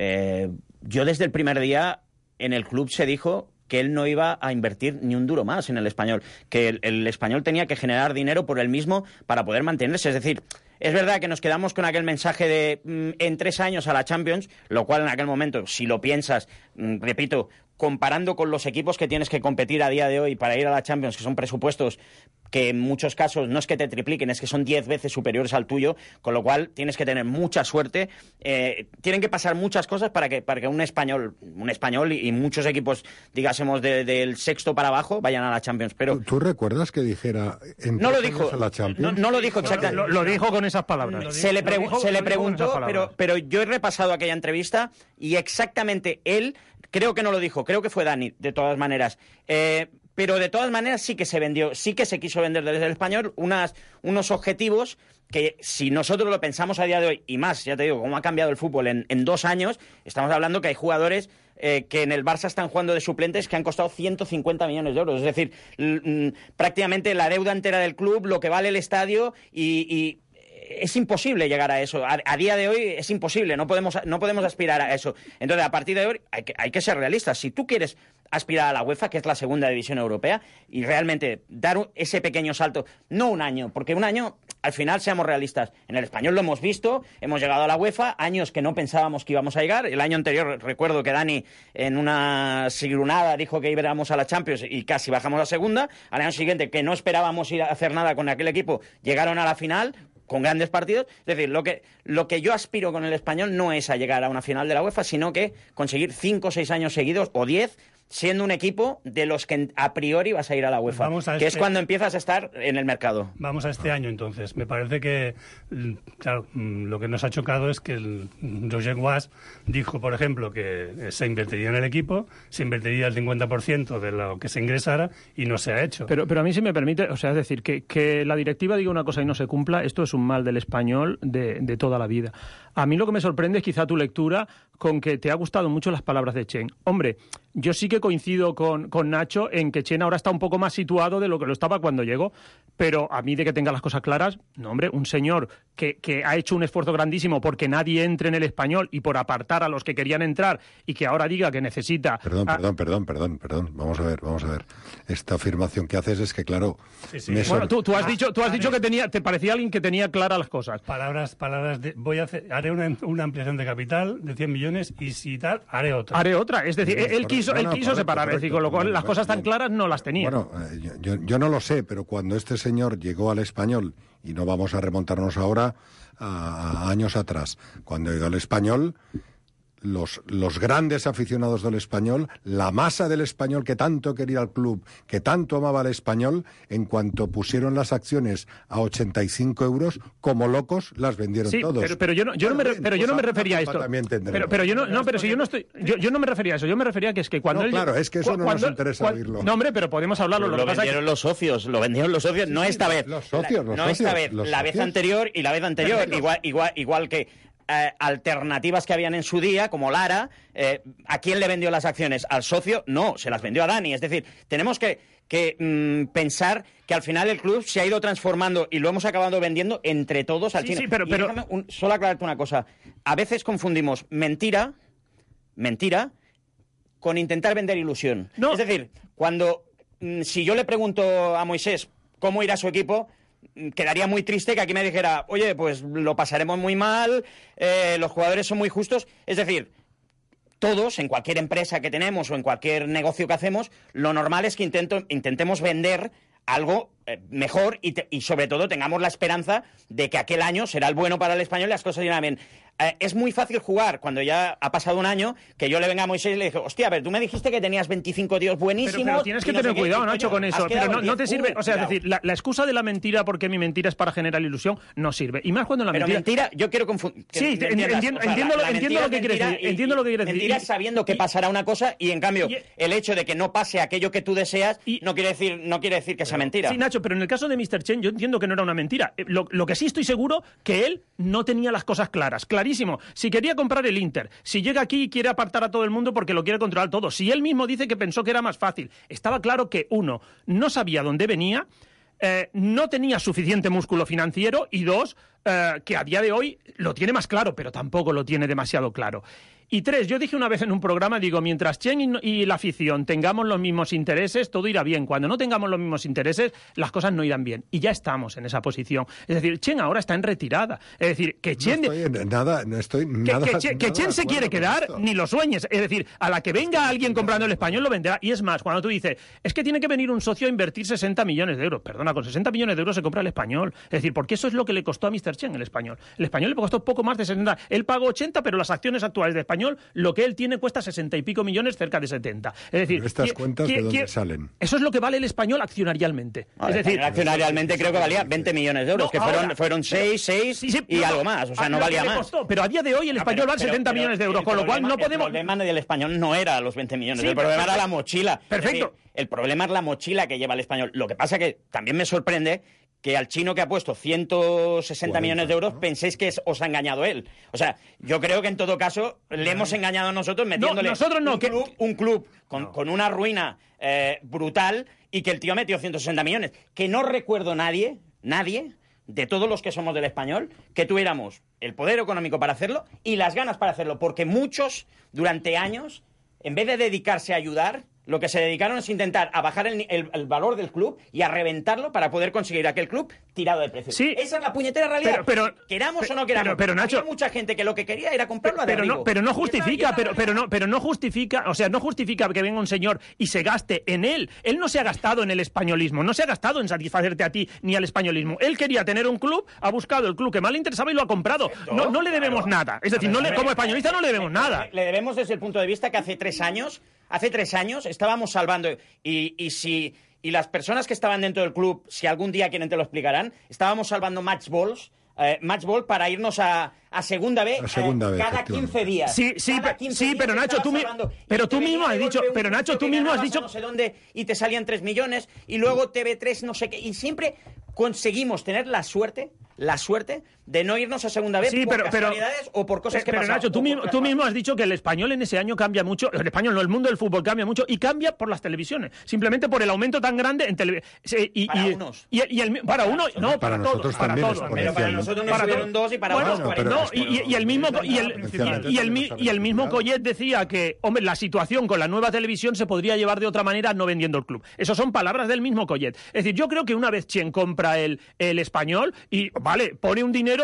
Yo desde el primer día en el club se dijo que él no iba a invertir ni un duro más en el Español, que el Español tenía que generar dinero por él mismo para poder mantenerse. Es decir, es verdad que nos quedamos con aquel mensaje de en 3 años a la Champions, lo cual en aquel momento, si lo piensas, repito, comparando con los equipos que tienes que competir a día de hoy para ir a la Champions, que son presupuestos que en muchos casos no es que te tripliquen, es que son 10 veces superiores al tuyo, con lo cual tienes que tener mucha suerte. Tienen que pasar muchas cosas para que un español y muchos equipos, digásemos, del sexto para abajo, vayan a la Champions. Pero ¿Tú recuerdas que dijera no lo dijo, a la Champions? No lo dijo exactamente. Lo dijo con esas palabras. Se le preguntó, pero yo he repasado aquella entrevista y exactamente él, creo que no lo dijo, creo que fue Dani, de todas maneras. Pero de todas maneras sí que se vendió, sí que se quiso vender desde el Español unos objetivos que, si nosotros lo pensamos a día de hoy, y más, ya te digo, cómo ha cambiado el fútbol en 2 años, estamos hablando que hay jugadores que en el Barça están jugando de suplentes que han costado 150 millones de euros. Es decir, prácticamente la deuda entera del club, lo que vale el estadio y es imposible llegar a eso. A día de hoy es imposible, no podemos aspirar a eso. Entonces, a partir de hoy hay que ser realistas. Si tú quieres aspirar a la UEFA, que es la segunda división europea, y realmente dar ese pequeño salto, no un año, porque un año, al final, seamos realistas. En el Español lo hemos visto, hemos llegado a la UEFA, años que no pensábamos que íbamos a llegar. El año anterior, recuerdo que Dani, en una sigrunada, dijo que íbamos a la Champions y casi bajamos a segunda. Al año siguiente, que no esperábamos ir a hacer nada con aquel equipo, llegaron a la final con grandes partidos. Es decir, lo que yo aspiro con el Español no es a llegar a una final de la UEFA, sino que conseguir 5 o 6 años seguidos, o 10, siendo un equipo de los que a priori vas a ir a la UEFA, es cuando empiezas a estar en el mercado. Vamos a este año, entonces. Me parece que, claro, lo que nos ha chocado es que el Roger Guas dijo, por ejemplo, que se invertiría en el equipo, se invertiría el 50% de lo que se ingresara, y no se ha hecho. Pero a mí, si me permite, o sea, es decir, que la directiva diga una cosa y no se cumpla, esto es un mal del Español de toda la vida. A mí lo que me sorprende es quizá tu lectura con que te ha gustado mucho las palabras de Chen. Hombre, yo sí que coincido con Nacho en que Chen ahora está un poco más situado de lo que lo estaba cuando llegó, pero a mí, de que tenga las cosas claras, no, hombre, un señor que ha hecho un esfuerzo grandísimo porque nadie entre en el Español y por apartar a los que querían entrar, y que ahora diga que necesita... Perdón. Vamos a ver. Esta afirmación que haces es que, claro... Sí. Bueno, tú has dicho que te parecía alguien que tenía claras las cosas. Palabras de... Haré una ampliación de capital de 100 millones y si tal, haré otra. Es decir, él quiso separar, es decir, con lo cual las cosas tan claras no las tenía. Bueno, yo no lo sé, pero cuando este señor llegó al Español, y no vamos a remontarnos ahora a años atrás, cuando llegó al Español, los grandes aficionados del Español, la masa del Español que tanto quería al club, que tanto amaba al Español, en cuanto pusieron las acciones a 85 euros, como locos las vendieron todos. Pero yo no me refería a esto. Yo no me refería a eso. Yo me refería a que es que cuando es que eso no nos interesa oírlo. No, hombre, pero podemos hablarlo. Lo vendieron los socios, no esta vez. La vez anterior y la vez anterior. Igual que alternativas que habían en su día, como Lara, ¿a quién le vendió las acciones? ¿Al socio? No, se las vendió a Dani. Es decir, tenemos que pensar que al final el club se ha ido transformando y lo hemos acabado vendiendo entre todos al chino. Sí, pero... Solo aclararte una cosa. A veces confundimos mentira con intentar vender ilusión. No. Es decir, si yo le pregunto a Moisés cómo irá su equipo, quedaría muy triste que aquí me dijera, oye, pues lo pasaremos muy mal, los jugadores son muy justos. Es decir, todos, en cualquier empresa que tenemos o en cualquier negocio que hacemos, lo normal es que intentemos vender algo mejor y sobre todo tengamos la esperanza de que aquel año será el bueno para el Español y las cosas irán bien. es muy fácil jugar cuando ya ha pasado un año, que yo le venga a Moisés y le dije, hostia, pero tú me dijiste que tenías 25 tíos buenísimos. Pero tienes que tener cuidado, Nacho, con eso. Pero no te sirve. O sea, es decir, la excusa de la mentira, porque mi mentira es para generar ilusión, no sirve. Y más cuando la mentira. Yo quiero confundir. Sí, entiendo lo que quieres decir. Entiendo lo que quieres decir. Mentira sabiendo que pasará una cosa y, en cambio, el hecho de que no pase aquello que tú deseas no quiere decir que sea mentira. Sí, Nacho, pero en el caso de Mr. Chen, yo entiendo que no era una mentira. Lo que sí estoy seguro, que él no tenía las cosas claras. Clarísimo. Si quería comprar el Inter, si llega aquí y quiere apartar a todo el mundo porque lo quiere controlar todo, si él mismo dice que pensó que era más fácil, estaba claro que, uno, no sabía dónde venía, no tenía suficiente músculo financiero, y dos, que a día de hoy lo tiene más claro, pero tampoco lo tiene demasiado claro. Y tres, yo dije una vez en un programa, digo, mientras Chen y la afición tengamos los mismos intereses, todo irá bien. Cuando no tengamos los mismos intereses, las cosas no irán bien. Y ya estamos en esa posición. Es decir, Chen ahora está en retirada. Es decir, que Chen... Que Chen se quiere quedar, ni lo sueñes. Es decir, a la que venga alguien comprando el Español, lo venderá. Y es más, cuando tú dices, es que tiene que venir un socio a invertir 60 millones de euros. Perdona, con 60 millones de euros se compra el Español. Es decir, porque eso es lo que le costó a Mr. Chen el Español. El Español le costó poco más de 60. Él pagó 80, pero las acciones actuales de Español, lo que él tiene cuesta 60 y pico millones, cerca de 70. Es decir, pero estas cuentas, ¿de dónde salen? Eso es lo que vale el Español accionarialmente. Es decir, accionarialmente creo que valía 20 millones de euros, fueron 6 y algo más. O sea, no valía más. Pero a día de hoy el Español vale 70 millones de euros, con lo cual no podemos... El problema del Español no era los 20 millones, el problema era la mochila. Perfecto. Es decir, el problema es la mochila que lleva el Español. Lo que pasa que también me sorprende que al chino que ha puesto 160 millones de euros penséis que os ha engañado él. O sea, yo creo que en todo caso le hemos engañado nosotros metiéndole un club con una ruina brutal, y que el tío metió 160 millones. Que no recuerdo nadie, de todos los que somos del Español, que tuviéramos el poder económico para hacerlo y las ganas para hacerlo, porque muchos, durante años, en vez de dedicarse a ayudar, lo que se dedicaron es intentar a bajar el valor del club y a reventarlo para poder conseguir aquel club tirado de precio. Sí, esa es la puñetera realidad. Pero queramos o no queramos. Pero Nacho, había mucha gente que lo que quería era comprarlo a derribo. Pero no justifica, pero no justifica, o sea, no justifica que venga un señor y se gaste en él. Él no se ha gastado en el españolismo, no se ha gastado en satisfacerte a ti ni al españolismo. Él quería tener un club, ha buscado el club que más le interesaba y lo ha comprado. No le debemos nada. Es decir, como españolista no le debemos nada. Le debemos desde el punto de vista que hace 3 años estábamos salvando, y las personas que estaban dentro del club, si algún día quieren te lo explicarán, estábamos salvando match ball para irnos a Segunda B, cada 15 días. Sí, pero Nacho, tú mismo has dicho, no sé dónde, y te salían 3 millones, y luego TV3 no sé qué, y siempre conseguimos tener la suerte de no irnos a Segunda B por casualidades o por cosas que pasaron. Pero Nacho, tú mismo has dicho que el Español en ese año cambia mucho, el Español no, el mundo del fútbol cambia mucho, y cambia por las televisiones, simplemente por el aumento tan grande en televisión. Para nosotros para también todos. Pero para nosotros nos subieron 2 y para otros 40. Y el mismo Collet decía que, hombre, la situación con la nueva televisión se podría llevar de otra manera no vendiendo el club. Esas son palabras del mismo Collet. Es decir, yo creo que una vez Chen compra el Español y, vale, pone un dinero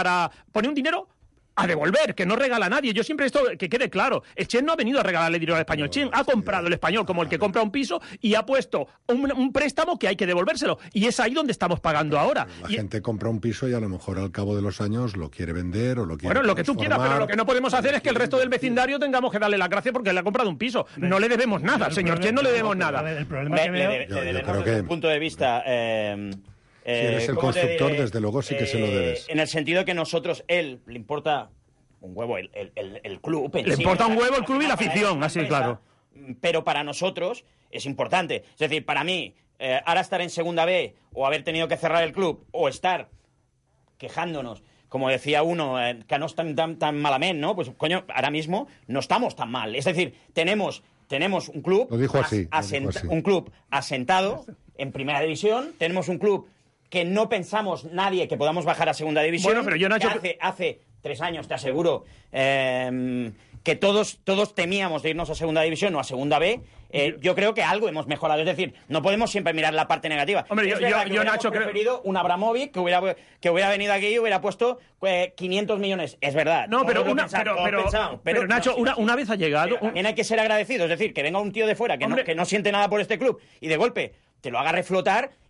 a devolver, que no regala a nadie. Yo siempre esto, que quede claro, el Chen no ha venido a regalarle dinero al Español. Chen ha comprado el Español como el que compra un piso y ha puesto un préstamo que hay que devolvérselo. Y es ahí donde estamos pagando ahora. La gente compra un piso y a lo mejor al cabo de los años lo quiere vender o lo quiere lo que tú quieras, pero lo que no podemos hacer es que el resto del vecindario tengamos que darle las gracias porque le ha comprado un piso. No le debemos nada, al señor Chen no le debemos nada. El problema que veo... Yo creo que desde un punto de vista... si eres el constructor, desde luego sí que se lo debes. En el sentido que él le importa un huevo el club. Le importa un huevo el club y la afición, así claro. Pero para nosotros es importante. Es decir, para mí, ahora estar en Segunda B o haber tenido que cerrar el club o estar quejándonos, como decía uno, que no están tan malamente, ¿no? Pues, coño, ahora mismo no estamos tan mal. Es decir, tenemos un club, un club asentado en Primera División, tenemos un club que no pensamos nadie que podamos bajar a Segunda División. Bueno, pero yo, Nacho... Hace 3 años, te aseguro, que todos temíamos de irnos a Segunda División o a Segunda B. Yo creo que algo hemos mejorado. Es decir, no podemos siempre mirar la parte negativa. Hombre, yo Nacho, preferido un Abramovich que hubiera venido aquí y hubiera puesto 500 millones. Es verdad. No, pero Nacho, una vez ha llegado... También hay que ser agradecido. Es decir, que venga un tío de fuera que no siente nada por este club y de golpe te lo haga reflotar y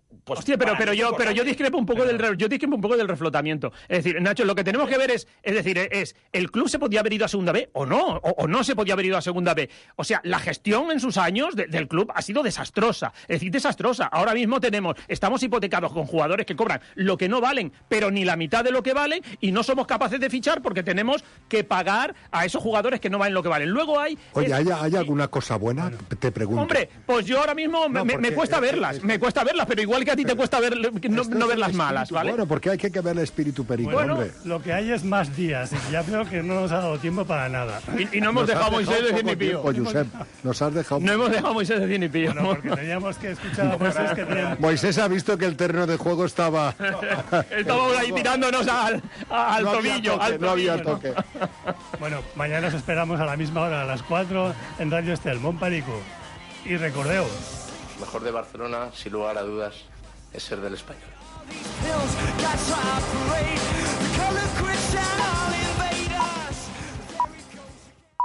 Pues, hostia, pero yo discrepo un poco del reflotamiento. Es decir, Nacho, lo que tenemos que ver es el club se podía haber ido a Segunda B o no se podía haber ido a Segunda B. O sea, la gestión en sus años del club ha sido desastrosa. Es decir, desastrosa. Ahora mismo estamos hipotecados con jugadores que cobran lo que no valen, pero ni la mitad de lo que valen, y no somos capaces de fichar porque tenemos que pagar a esos jugadores que no valen lo que valen. Luego hay... Oye, ¿hay alguna cosa buena? Te pregunto. Hombre, pues yo ahora mismo me cuesta verlas, pero igual que a ti te cuesta no ver las malas, ¿vale? Bueno, porque hay que ver el espíritu perico, hombre. Lo que hay es más días, y ya veo que no nos ha dado tiempo para nada. Y no hemos dejado a Moisés decir ni pío. Nos has dejado... No hemos dejado a Moisés decir ni pío. Bueno, porque teníamos que escuchar a Moisés que tenía... Moisés ha visto que el terreno de juego estaba... Estábamos ahí tirándonos al tobillo. No había toque. Bueno, mañana os esperamos a la misma hora, a las 4, en Radio Estel, Montparico. Y recordeos... Mejor de Barcelona, sin lugar a dudas, es ser del Español.